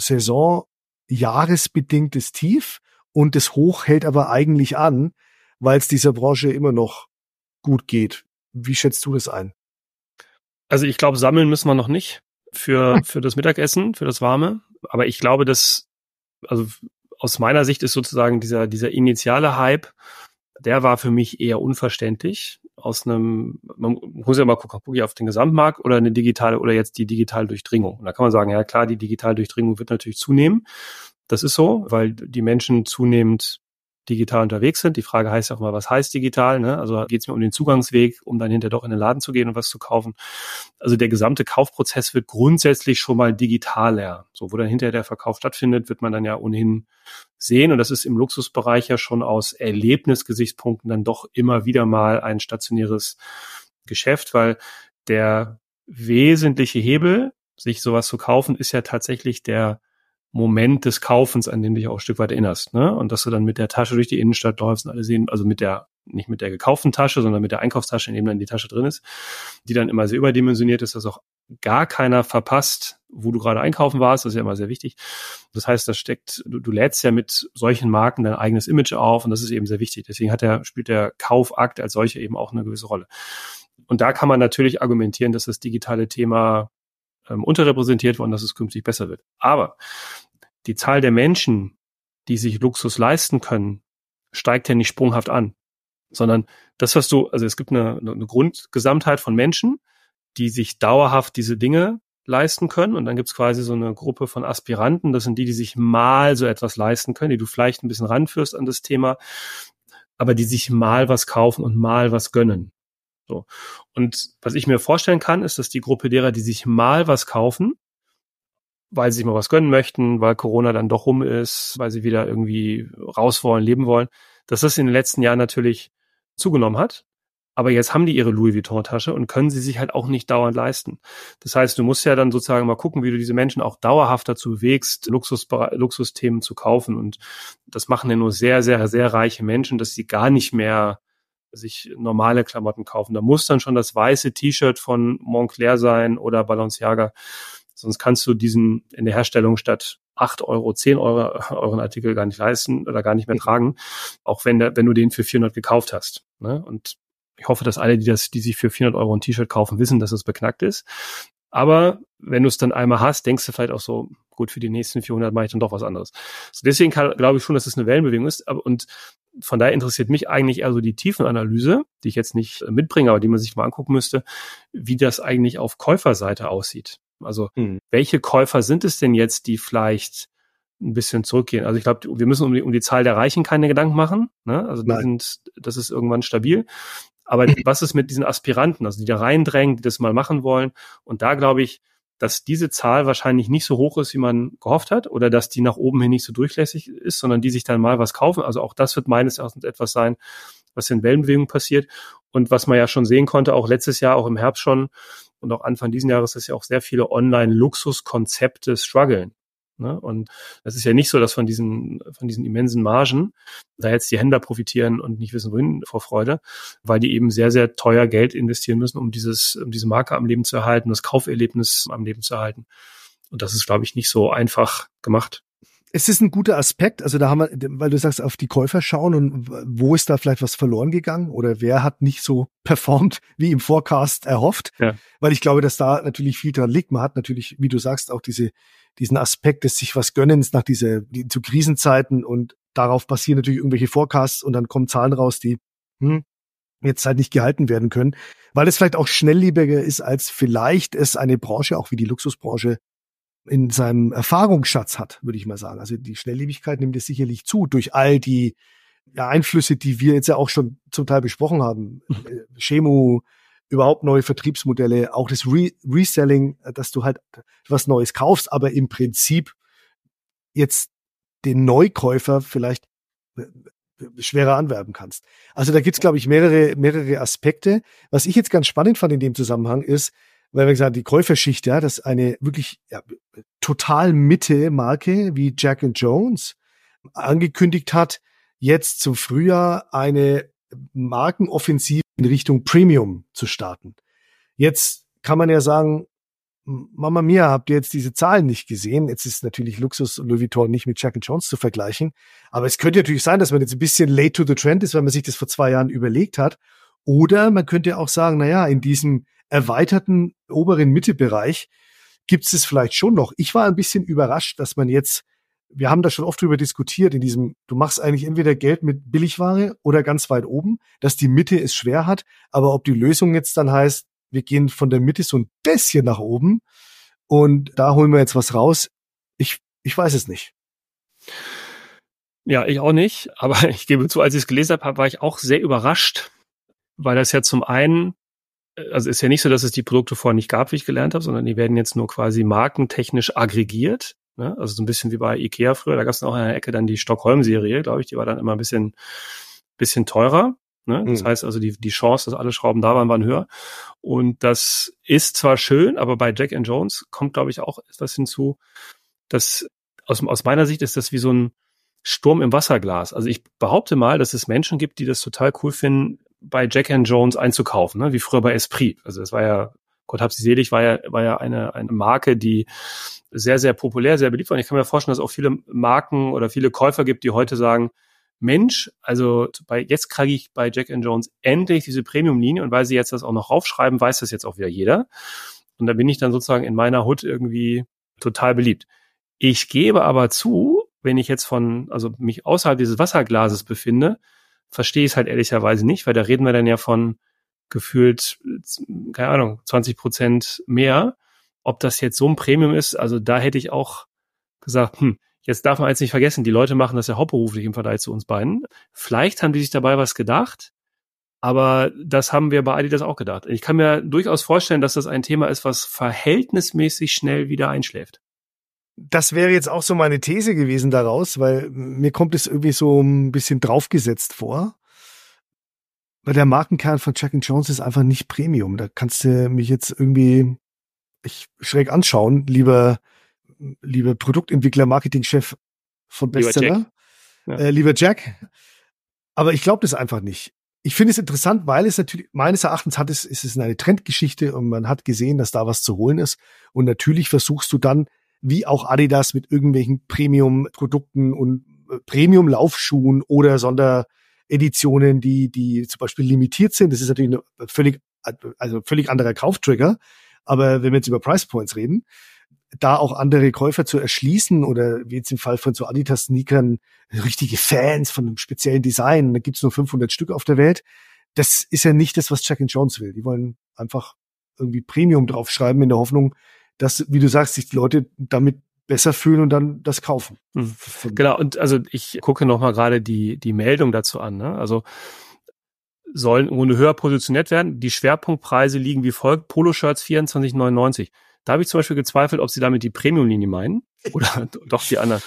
jahresbedingtes Tief und das Hoch hält aber eigentlich an, weil es dieser Branche immer noch gut geht. Wie schätzt du das ein? Also ich glaube, sammeln müssen wir noch nicht für das Mittagessen, für das Warme. Aber ich glaube, dass, also aus meiner Sicht ist sozusagen dieser initiale Hype, der war für mich eher unverständlich. Man muss ja mal gucken, gucke ich auf den Gesamtmarkt oder eine digitale oder jetzt die digitale Durchdringung. Und da kann man sagen, ja klar, die digitale Durchdringung wird natürlich zunehmen. Das ist so, weil die Menschen zunehmend digital unterwegs sind. Die Frage heißt auch mal, was heißt digital? Ne? Also geht es mir um den Zugangsweg, um dann hinterher doch in den Laden zu gehen und was zu kaufen. Also der gesamte Kaufprozess wird grundsätzlich schon mal digitaler. So, wo dann hinterher der Verkauf stattfindet, wird man dann ja ohnehin sehen. Und das ist im Luxusbereich ja schon aus Erlebnisgesichtspunkten dann doch immer wieder mal ein stationäres Geschäft, weil der wesentliche Hebel, sich sowas zu kaufen, ist ja tatsächlich der Moment des Kaufens, an den du dich auch ein Stück weit erinnerst, ne? Und dass du dann mit der Tasche durch die Innenstadt läufst und alle sehen, also nicht mit der gekauften Tasche, sondern mit der Einkaufstasche, in dem dann die Tasche drin ist, die dann immer sehr überdimensioniert ist, dass auch gar keiner verpasst, wo du gerade einkaufen warst. Das ist ja immer sehr wichtig. Das heißt, du lädst ja mit solchen Marken dein eigenes Image auf und das ist eben sehr wichtig. Deswegen spielt der Kaufakt als solcher eben auch eine gewisse Rolle. Und da kann man natürlich argumentieren, dass das digitale Thema unterrepräsentiert wird und dass es künftig besser wird. Aber die Zahl der Menschen, die sich Luxus leisten können, steigt ja nicht sprunghaft an. sondern das, also es gibt eine Grundgesamtheit von Menschen, die sich dauerhaft diese Dinge leisten können. Und dann gibt's quasi so eine Gruppe von Aspiranten. Das sind die sich mal so etwas leisten können, die du vielleicht ein bisschen ranführst an das Thema, aber die sich mal was kaufen und mal was gönnen. So. Und was ich mir vorstellen kann, ist, dass die Gruppe derer, die sich mal was kaufen, weil sie sich mal was gönnen möchten, weil Corona dann doch rum ist, weil sie wieder irgendwie raus wollen, leben wollen, dass das in den letzten Jahren natürlich zugenommen hat. Aber jetzt haben die ihre Louis Vuitton-Tasche und können sie sich halt auch nicht dauernd leisten. Das heißt, du musst ja dann sozusagen mal gucken, wie du diese Menschen auch dauerhaft dazu bewegst, Luxusthemen zu kaufen. Und das machen ja nur sehr, sehr, sehr reiche Menschen, dass sie gar nicht mehr sich normale Klamotten kaufen. Da muss dann schon das weiße T-Shirt von Moncler sein oder Balenciaga. Sonst kannst du diesen in der Herstellung statt 8 Euro, 10 Euro Artikel gar nicht leisten oder gar nicht mehr tragen, auch wenn du den für 400 gekauft hast. Ne? Und ich hoffe, dass alle, die sich für 400 Euro ein T-Shirt kaufen, wissen, dass es beknackt ist. Aber wenn du es dann einmal hast, denkst du vielleicht auch so, gut, für die nächsten 400 mache ich dann doch was anderes. So, deswegen glaube ich schon, dass es eine Wellenbewegung ist. Und von daher interessiert mich eigentlich eher so die Tiefenanalyse, die ich jetzt nicht mitbringe, aber die man sich mal angucken müsste, wie das eigentlich auf Käuferseite aussieht. Also welche Käufer sind es denn jetzt, die vielleicht ein bisschen zurückgehen? Also ich glaube, wir müssen um die Zahl der Reichen keine Gedanken machen. Ne? Also das ist irgendwann stabil. Aber was ist mit diesen Aspiranten, also die da reindrängen, die das mal machen wollen? Und da glaube ich, dass diese Zahl wahrscheinlich nicht so hoch ist, wie man gehofft hat, oder dass die nach oben hin nicht so durchlässig ist, sondern die sich dann mal was kaufen. Also auch das wird meines Erachtens etwas sein, was in Wellenbewegungen passiert. Und was man ja schon sehen konnte, auch letztes Jahr, auch im Herbst schon und auch Anfang diesen Jahres, dass ja auch sehr viele Online-Luxuskonzepte strugglen. Ne? Und das ist ja nicht so, dass von diesen immensen Margen da jetzt die Händler profitieren und nicht wissen, wohin vor Freude, weil die eben sehr, sehr teuer Geld investieren müssen, um diese Marke am Leben zu erhalten, das Kauferlebnis am Leben zu erhalten. Und das ist, glaube ich, nicht so einfach gemacht. Es ist ein guter Aspekt, also da haben wir, weil du sagst, auf die Käufer schauen und wo ist da vielleicht was verloren gegangen oder wer hat nicht so performt, wie im Forecast erhofft, weil ich glaube, dass da natürlich viel dran liegt. Man hat natürlich, wie du sagst, auch diesen Aspekt des sich was Gönnens zu Krisenzeiten und darauf basieren natürlich irgendwelche Forecasts und dann kommen Zahlen raus, die jetzt halt nicht gehalten werden können, weil es vielleicht auch schnelllebiger ist, als vielleicht es eine Branche, auch wie die Luxusbranche, in seinem Erfahrungsschatz hat, würde ich mal sagen. Also die Schnelllebigkeit nimmt es sicherlich zu durch all die Einflüsse, die wir jetzt ja auch schon zum Teil besprochen haben. Chemo, überhaupt neue Vertriebsmodelle, auch das Reselling, dass du halt was Neues kaufst, aber im Prinzip jetzt den Neukäufer vielleicht schwerer anwerben kannst. Also da gibt's, glaube ich, mehrere Aspekte. Was ich jetzt ganz spannend fand in dem Zusammenhang ist, weil wir gesagt, die Käuferschicht, dass eine wirklich total Mitte-Marke wie Jack & Jones angekündigt hat, jetzt zum Frühjahr eine Markenoffensive in Richtung Premium zu starten. Jetzt kann man ja sagen, Mama mia, habt ihr jetzt diese Zahlen nicht gesehen? Jetzt ist natürlich Luxus und Louis Vuitton nicht mit Jack & Jones zu vergleichen. Aber es könnte natürlich sein, dass man jetzt ein bisschen late to the trend ist, weil man sich das vor 2 Jahren überlegt hat. Oder man könnte auch sagen, in diesem erweiterten oberen Mittebereich gibt es vielleicht schon noch. Ich war ein bisschen überrascht, dass man jetzt, wir haben da schon oft drüber diskutiert, du machst eigentlich entweder Geld mit Billigware oder ganz weit oben, dass die Mitte es schwer hat, aber ob die Lösung jetzt dann heißt, wir gehen von der Mitte so ein bisschen nach oben und da holen wir jetzt was raus, ich weiß es nicht. Ja, ich auch nicht, aber ich gebe zu, als ich es gelesen habe, war ich auch sehr überrascht, weil das ja zum einen, also ist ja nicht so, dass es die Produkte vorher nicht gab, wie ich gelernt habe, sondern die werden jetzt nur quasi markentechnisch aggregiert. Ne? Also so ein bisschen wie bei Ikea früher. Da gab es dann auch in der Ecke dann die Stockholm-Serie, glaube ich. Die war dann immer ein bisschen teurer. Ne? Das heißt also, die Chance, dass alle Schrauben da waren höher. Und das ist zwar schön, aber bei Jack & Jones kommt, glaube ich, auch etwas hinzu, dass aus meiner Sicht ist das wie so ein Sturm im Wasserglas. Also ich behaupte mal, dass es Menschen gibt, die das total cool finden, bei Jack & Jones einzukaufen, ne? Wie früher bei Esprit. Also das war ja, Gott hab sie selig, war ja eine Marke, die sehr, sehr populär, sehr beliebt war. Und ich kann mir vorstellen, dass es auch viele Marken oder viele Käufer gibt, die heute sagen, Mensch, also jetzt kriege ich bei Jack & Jones endlich diese Premium-Linie und weil sie jetzt das auch noch raufschreiben, weiß das jetzt auch wieder jeder. Und da bin ich dann sozusagen in meiner Hut irgendwie total beliebt. Ich gebe aber zu, wenn ich jetzt mich außerhalb dieses Wasserglases befinde, verstehe ich es halt ehrlicherweise nicht, weil da reden wir dann ja von gefühlt, keine Ahnung, 20% mehr. Ob das jetzt so ein Premium ist, also da hätte ich auch gesagt, jetzt darf man jetzt nicht vergessen, die Leute machen das ja hauptberuflich im Vergleich zu uns beiden. Vielleicht haben die sich dabei was gedacht, aber das haben wir bei Adidas auch gedacht. Ich kann mir durchaus vorstellen, dass das ein Thema ist, was verhältnismäßig schnell wieder einschläft. Das wäre jetzt auch so meine These gewesen daraus, weil mir kommt es irgendwie so ein bisschen draufgesetzt vor. Weil der Markenkern von Jack & Jones ist einfach nicht Premium. Da kannst du mich jetzt irgendwie schräg anschauen, lieber Produktentwickler, Marketingchef von Bestseller. Lieber Jack. Aber ich glaube das einfach nicht. Ich finde es interessant, weil es natürlich, meines Erachtens ist es eine Trendgeschichte und man hat gesehen, dass da was zu holen ist. Und natürlich versuchst du dann, wie auch Adidas, mit irgendwelchen Premium-Produkten und Premium-Laufschuhen oder Sondereditionen, die zum Beispiel limitiert sind. Das ist natürlich ein völlig anderer Kauftrigger. Aber wenn wir jetzt über Price Points reden, da auch andere Käufer zu erschließen oder wie jetzt im Fall von so Adidas-Sneakern richtige Fans von einem speziellen Design, und da gibt's nur 500 Stück auf der Welt, das ist ja nicht das, was Jack & Jones will. Die wollen einfach irgendwie Premium draufschreiben in der Hoffnung, dass, wie du sagst, sich die Leute damit besser fühlen und dann das kaufen. Genau, und also ich gucke nochmal gerade die Meldung dazu an. Ne? Also sollen im Grunde höher positioniert werden. Die Schwerpunktpreise liegen wie folgt: Poloshirts 24,99. Da habe ich zum Beispiel gezweifelt, ob sie damit die Premium-Linie meinen oder doch die anderen.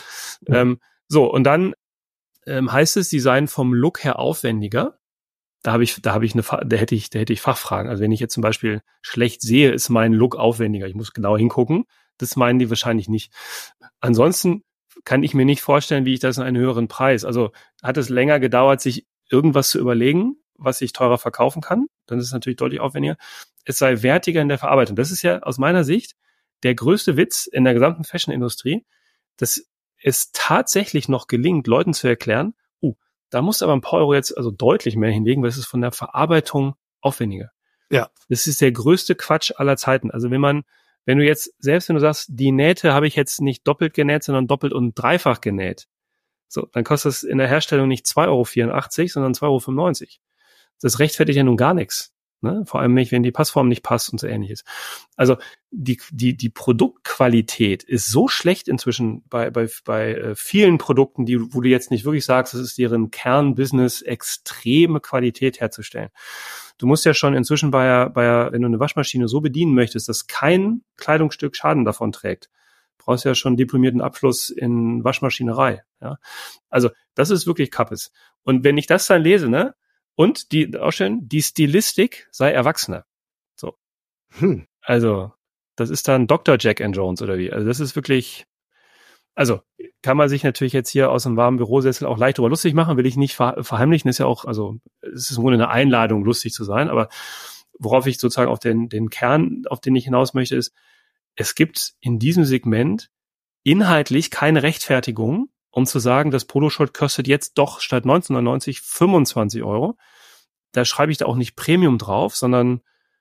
So, und dann heißt es, sie seien vom Look her aufwendiger. Da hätte ich Fachfragen. Also wenn ich jetzt zum Beispiel schlecht sehe, ist mein Look aufwendiger. Ich muss genau hingucken. Das meinen die wahrscheinlich nicht. Ansonsten kann ich mir nicht vorstellen, wie ich das in einen höheren Preis. Also hat es länger gedauert, sich irgendwas zu überlegen, was ich teurer verkaufen kann. Dann ist es natürlich deutlich aufwendiger. Es sei wertiger in der Verarbeitung. Das ist ja aus meiner Sicht der größte Witz in der gesamten Fashion-Industrie, dass es tatsächlich noch gelingt, Leuten zu erklären, da musst du aber ein paar Euro jetzt also deutlich mehr hinlegen, weil es ist von der Verarbeitung aufwendiger. Ja. Das ist der größte Quatsch aller Zeiten. Also wenn du sagst, die Nähte habe ich jetzt nicht doppelt genäht, sondern doppelt und dreifach genäht. So, dann kostet es in der Herstellung nicht 2,84 €, sondern 2,95 €. Das rechtfertigt ja nun gar nichts. Ne? Vor allem nicht, wenn die Passform nicht passt und so ähnliches. Also die Produktqualität ist so schlecht inzwischen bei vielen Produkten, wo du jetzt nicht wirklich sagst, das ist deren Kernbusiness, extreme Qualität herzustellen. Du musst ja schon inzwischen wenn du eine Waschmaschine so bedienen möchtest, dass kein Kleidungsstück Schaden davon trägt, brauchst ja schon einen diplomierten Abschluss in Waschmaschinerei. Ja? Also das ist wirklich Kappes. Und wenn ich das dann lese, ne? Und die Stilistik sei erwachsener. So. Also, das ist dann Dr. Jack & Jones oder wie? Also, das ist wirklich, also, kann man sich natürlich jetzt hier aus einem warmen Bürosessel auch leicht drüber lustig machen, will ich nicht verheimlichen, ist ja auch, also, es ist im Grunde eine Einladung, lustig zu sein, aber worauf ich sozusagen auf den Kern, auf den ich hinaus möchte, ist, es gibt in diesem Segment inhaltlich keine Rechtfertigung, um zu sagen, das Poloshirt kostet jetzt doch statt 19,99 25 €. Da schreibe ich da auch nicht Premium drauf, sondern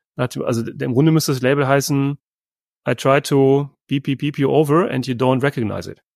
im Grunde müsste das Label heißen, I try to beep you over and you don't recognize it.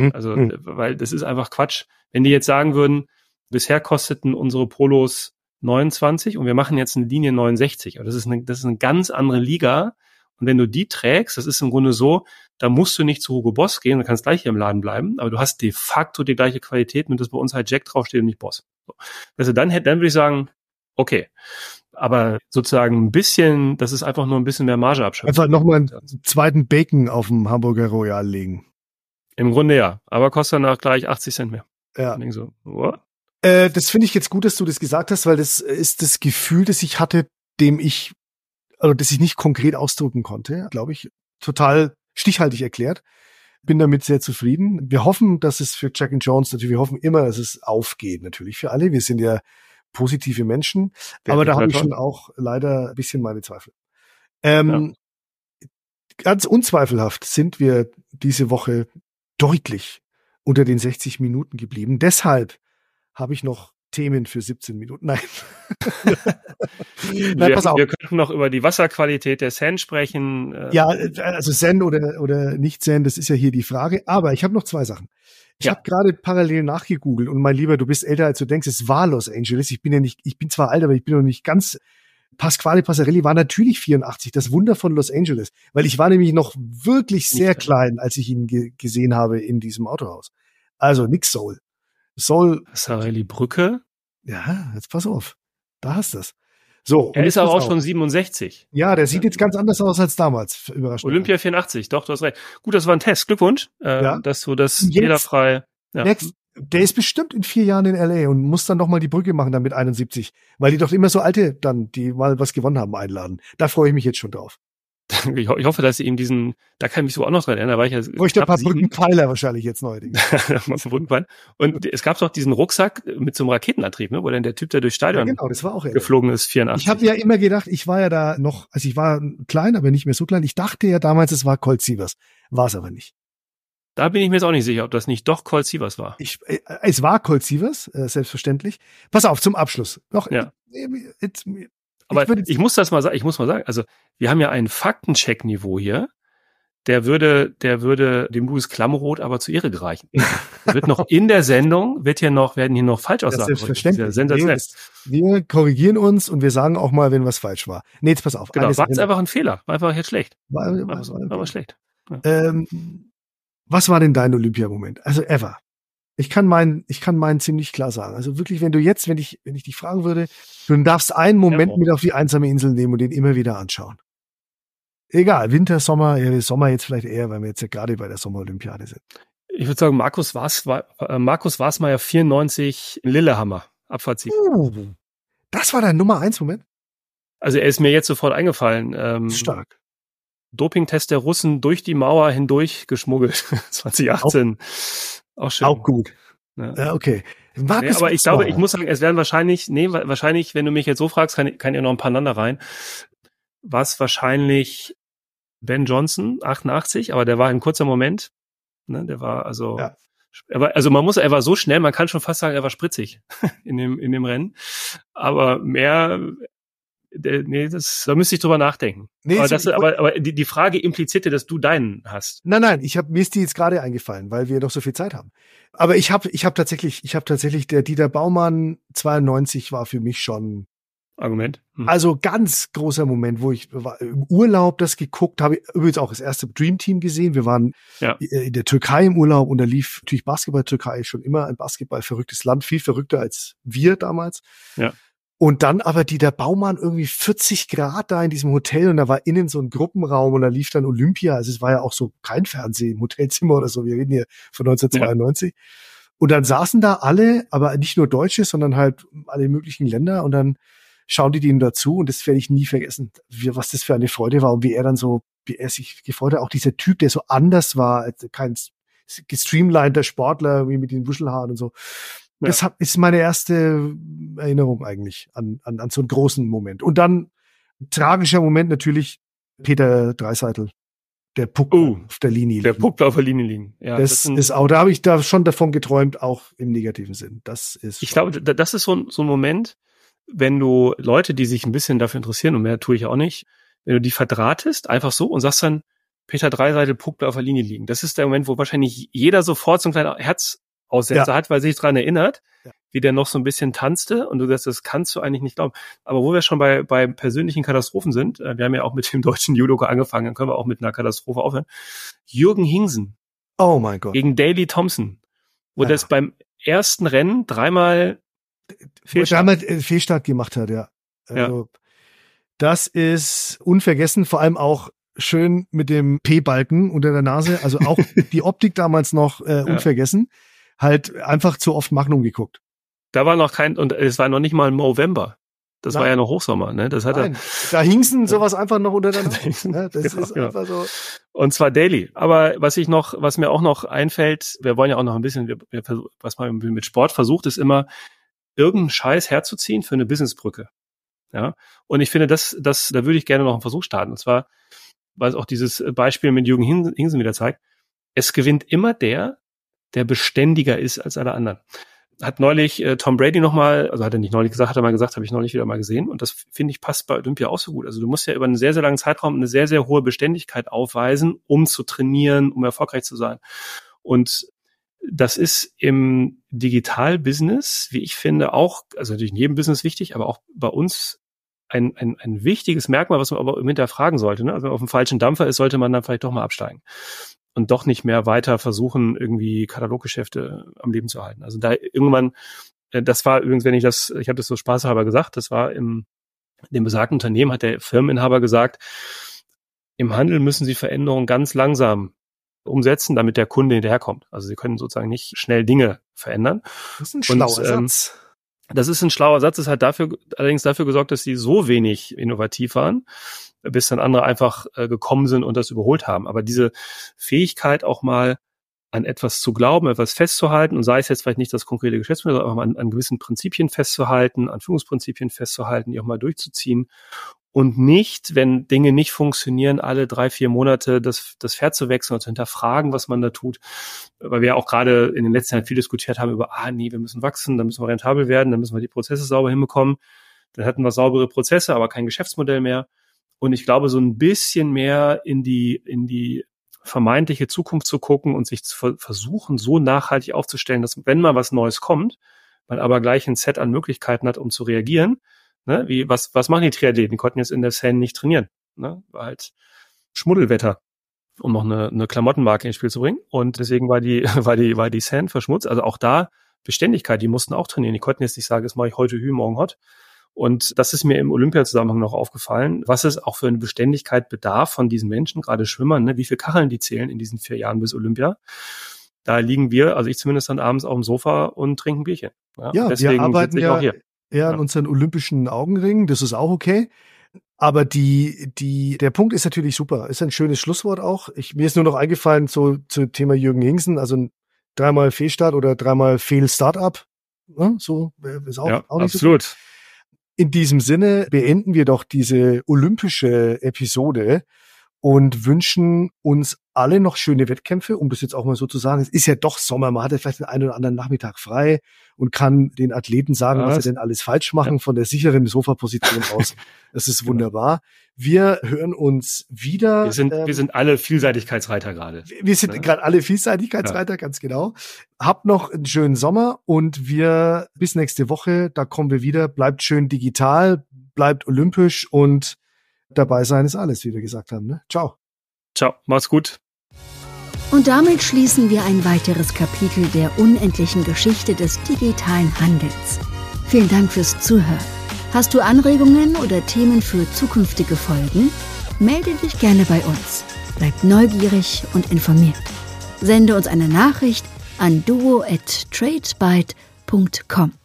Weil das ist einfach Quatsch. Wenn die jetzt sagen würden, bisher kosteten unsere Polos 29 und wir machen jetzt eine Linie 69. Aber das ist eine ganz andere Liga. Und wenn du die trägst, das ist im Grunde so, da musst du nicht zu Hugo Boss gehen, du kannst gleich hier im Laden bleiben, aber du hast de facto die gleiche Qualität, nur dass bei uns halt Jack draufsteht und nicht Boss. So. Also dann würde ich sagen, okay. Aber sozusagen ein bisschen, das ist einfach nur ein bisschen mehr Marge abschöpfen. Einfach nochmal einen zweiten Bacon auf dem Hamburger Royal legen. Im Grunde ja, aber kostet danach gleich 80 Cent mehr. Ja. Und ich so, what? Das finde ich jetzt gut, dass du das gesagt hast, weil das ist das Gefühl, das ich hatte, das ich nicht konkret ausdrücken konnte, glaube ich, total stichhaltig erklärt. Bin damit sehr zufrieden. Wir hoffen, dass es für Jack & Jones wir hoffen immer, dass es aufgeht, natürlich für alle. Wir sind ja positive Menschen, aber da habe ich schon auch leider ein bisschen meine Zweifel. Ganz unzweifelhaft sind wir diese Woche deutlich unter den 60 Minuten geblieben. Deshalb habe ich noch Themen für 17 Minuten. Nein. Nein, pass auf. Wir könnten noch über die Wasserqualität der Seine sprechen. Ja, also Seine oder nicht Seine, das ist ja hier die Frage. Aber ich habe noch 2 Sachen. Ich habe gerade parallel nachgegoogelt und mein Lieber, du bist älter als du denkst, es war Los Angeles. Ich bin zwar alt, aber ich bin noch nicht ganz. Pasquale Passarelli war natürlich 84, das Wunder von Los Angeles, weil ich war nämlich noch wirklich sehr klein, als ich ihn gesehen habe in diesem Autohaus. Also nix Soul. Passarelli Brücke? Ja, jetzt pass auf. Da hast du es. So. Er ist aber auch schon 67. Ja, der sieht jetzt ganz anders aus als damals. Überraschend. Olympia 84, doch, du hast recht. Gut, das war ein Test. Glückwunsch, dass du das fehlerfrei. Ja. Der ist bestimmt in 4 Jahren in LA und muss dann noch mal die Brücke machen dann mit 71, weil die doch immer so alte dann, die mal was gewonnen haben, einladen. Da freue ich mich jetzt schon drauf. Ich hoffe, dass sie ihm da kann ich mich so auch noch dran erinnern, da war ich ja. Bräuchte ein paar Brückenpfeiler wahrscheinlich jetzt neuerdings. Und es gab doch diesen Rucksack mit so einem Raketenantrieb, ne, wo dann der Typ, der durchs Stadion das war auch geflogen ist, 84. Ich habe ja immer gedacht, ich war ja da noch, also ich war klein, aber nicht mehr so klein. Ich dachte ja damals, es war Colt Sievers. War es aber nicht. Da bin ich mir jetzt auch nicht sicher, ob das nicht doch Colt Sievers war. Es war Colt Sievers, selbstverständlich. Pass auf, zum Abschluss. Aber ich muss mal sagen, also wir haben ja ein Faktencheck-Niveau hier. Der würde dem Louis Klamroth aber zu Ehre gereichen. Wird noch in der Sendung, werden hier noch Falschaussagen. Selbstverständlich. Wir korrigieren uns und wir sagen auch mal, wenn was falsch war. Nee, jetzt pass auf. Genau, war jetzt einfach ein Fehler. War einfach jetzt schlecht. War schlecht. Ja. Was war denn dein Olympiamoment? Also ever. Ich kann meinen ziemlich klar sagen. Also wirklich, wenn ich dich fragen würde, du darfst einen Moment mit auf die einsame Insel nehmen und den immer wieder anschauen. Egal, Winter, Sommer, Sommer jetzt vielleicht eher, weil wir jetzt ja gerade bei der Sommerolympiade sind. Ich würde sagen, Markus Wasmeier 94 in Lillehammer, Abfahrtssieg. Das war dein Nummer 1 Moment? Also er ist mir jetzt sofort eingefallen. Stark. Dopingtest der Russen durch die Mauer hindurch geschmuggelt. 2018. Auch schön. Auch gut. Ja, okay. Aber ich glaube, ich muss sagen, es werden wahrscheinlich, wenn du mich jetzt so fragst, kann ja noch ein paar einander rein. War es wahrscheinlich Ben Johnson, 88, aber der war ein kurzer Moment. Ne, der war er war so schnell, man kann schon fast sagen, er war spritzig in dem Rennen. Aber mehr, da müsste ich drüber nachdenken. Nee, aber die Frage implizierte, dass du deinen hast. Nein, mir ist die jetzt gerade eingefallen, weil wir doch so viel Zeit haben. Aber ich habe tatsächlich der Dieter Baumann 92 war für mich schon Argument. Also ganz großer Moment, wo ich war im Urlaub das geguckt habe, übrigens auch das erste Dream Team gesehen. Wir waren in der Türkei im Urlaub und da lief natürlich Basketball. Türkei schon immer ein basketballverrücktes Land, viel verrückter als wir damals. Ja. Und dann aber Dieter Baumann irgendwie 40 Grad da in diesem Hotel und da war innen so ein Gruppenraum und da lief dann Olympia. Also es war ja auch so kein Fernsehen im Hotelzimmer oder so. Wir reden hier von 1992. Ja. Und dann saßen da alle, aber nicht nur Deutsche, sondern halt alle möglichen Länder und dann schauen die denen dazu und das werde ich nie vergessen, was das für eine Freude war und wie er sich gefreut hat. Auch dieser Typ, der so anders war, kein gestreamliner Sportler wie mit den Wuschelhaaren und so. Ja. Das ist meine erste Erinnerung eigentlich an so einen großen Moment. Und dann tragischer Moment natürlich Peter Dreißeitel, der Puck auf der Linie liegen. Der Puck auf der Linie liegen. Ja, das ist auch, da habe ich da schon davon geträumt, auch im negativen Sinn. Ich glaube, das ist so ein Moment, wenn du Leute, die sich ein bisschen dafür interessieren, und mehr tue ich auch nicht, wenn du die verdrahtest, einfach so und sagst dann, Peter Dreißeitel, Puck auf der Linie liegen. Das ist der Moment, wo wahrscheinlich jeder sofort so ein kleiner Herzaussetzer hat, weil er sich daran erinnert, wie der noch so ein bisschen tanzte und du sagst, das kannst du eigentlich nicht glauben. Aber wo wir schon bei persönlichen Katastrophen sind, wir haben ja auch mit dem deutschen Judoka angefangen, dann können wir auch mit einer Katastrophe aufhören. Jürgen Hingsen. Oh mein Gott. Gegen Daley Thompson. Wo das beim ersten Rennen dreimal Fehlstart gemacht hat, ja. Also, das ist unvergessen, vor allem auch schön mit dem P-Balken unter der Nase, also auch die Optik damals noch unvergessen, halt einfach zu oft Magnum geguckt. Da war noch und es war noch nicht mal November. Das war ja noch Hochsommer, ne? Das hat da hingsen sowas einfach noch unter der Nase. Ja, das ist einfach so. Und zwar Daily. Aber was mir auch noch einfällt, wir wollen ja auch noch ein bisschen, was man mit Sport versucht, ist immer, irgendeinen Scheiß herzuziehen für eine Businessbrücke. Ja. Und ich finde, da würde ich gerne noch einen Versuch starten. Und zwar, weil es auch dieses Beispiel mit Jürgen Hingsen wieder zeigt, es gewinnt immer der beständiger ist als alle anderen. hat neulich Tom Brady nochmal, also hat er nicht neulich gesagt, hat er mal gesagt, habe ich neulich wieder mal gesehen. Und das, finde ich, passt bei Olympia auch so gut. Also du musst ja über einen sehr, sehr langen Zeitraum eine sehr, sehr hohe Beständigkeit aufweisen, um zu trainieren, um erfolgreich zu sein. Und das ist im Digital-Business, wie ich finde, auch, also natürlich in jedem Business wichtig, aber auch bei uns ein wichtiges Merkmal, was man aber hinterfragen sollte. Ne? Also wenn man auf dem falschen Dampfer ist, sollte man dann vielleicht doch mal absteigen und doch nicht mehr weiter versuchen, irgendwie Kataloggeschäfte am Leben zu halten. Also da irgendwann, das war übrigens, ich habe das so spaßhalber gesagt, das war in dem besagten Unternehmen, hat der Firmeninhaber gesagt, im Handel müssen Sie Veränderungen ganz langsam umsetzen, damit der Kunde hinterherkommt. Also Sie können sozusagen nicht schnell Dinge verändern. Das ist ein schlauer Satz. Das ist ein schlauer Satz. Es hat allerdings dafür gesorgt, dass sie so wenig innovativ waren, bis dann andere einfach gekommen sind und das überholt haben. Aber diese Fähigkeit auch mal an etwas zu glauben, etwas festzuhalten, und sei es jetzt vielleicht nicht das konkrete Geschäftsmodell, sondern auch mal an gewissen Prinzipien festzuhalten, an Führungsprinzipien festzuhalten, die auch mal durchzuziehen. Und nicht, wenn Dinge nicht funktionieren, alle 3-4 Monate das Pferd zu wechseln und zu hinterfragen, was man da tut. Weil wir ja auch gerade in den letzten Jahren viel diskutiert haben über, wir müssen wachsen, dann müssen wir rentabel werden, dann müssen wir die Prozesse sauber hinbekommen. Dann hatten wir saubere Prozesse, aber kein Geschäftsmodell mehr. Und ich glaube, so ein bisschen mehr in die vermeintliche Zukunft zu gucken und sich zu versuchen, so nachhaltig aufzustellen, dass wenn mal was Neues kommt, man aber gleich ein Set an Möglichkeiten hat, um zu reagieren. Ne, was machen die Triathleten? Die konnten jetzt in der Seine nicht trainieren. Ne? War halt Schmuddelwetter, um noch eine Klamottenmarke ins Spiel zu bringen. Und deswegen war die Seine verschmutzt. Also auch da Beständigkeit, die mussten auch trainieren. Die konnten jetzt nicht sagen, das mache ich heute Hü, morgen Hot. Und das ist mir im Olympiazusammenhang noch aufgefallen, was es auch für eine Beständigkeit bedarf von diesen Menschen, gerade Schwimmern, ne? Wie viele Kacheln die zählen in diesen 4 Jahren bis Olympia. Da liegen wir, also ich zumindest dann abends auf dem Sofa und trinken Bierchen. Ja, deswegen wir arbeiten ja auch hier. An unseren olympischen Augenringen, das ist auch okay. Aber der Punkt ist natürlich super. Ist ein schönes Schlusswort auch. Mir ist nur noch eingefallen zu Thema Jürgen Hingsen, also 3-mal Fehlstart oder 3-mal Fehl-Startup. Ja, so ist auch nicht absolut. So. In diesem Sinne beenden wir doch diese olympische Episode und wünschen uns alle noch schöne Wettkämpfe, um das jetzt auch mal so zu sagen. Es ist ja doch Sommer, man hat ja vielleicht den einen oder anderen Nachmittag frei und kann den Athleten sagen, was sie denn alles falsch machen, von der sicheren Sofaposition aus. Das ist wunderbar. Wir hören uns wieder. Wir sind alle Vielseitigkeitsreiter gerade. Wir sind gerade alle Vielseitigkeitsreiter, ganz genau. Habt noch einen schönen Sommer und wir bis nächste Woche, da kommen wir wieder. Bleibt schön digital, bleibt olympisch und dabei sein ist alles, wie wir gesagt haben. Ne? Ciao. Ciao, mach's gut. Und damit schließen wir ein weiteres Kapitel der unendlichen Geschichte des digitalen Handels. Vielen Dank fürs Zuhören. Hast du Anregungen oder Themen für zukünftige Folgen? Melde dich gerne bei uns. Bleib neugierig und informiert. Sende uns eine Nachricht an duo@tradesbyte.com.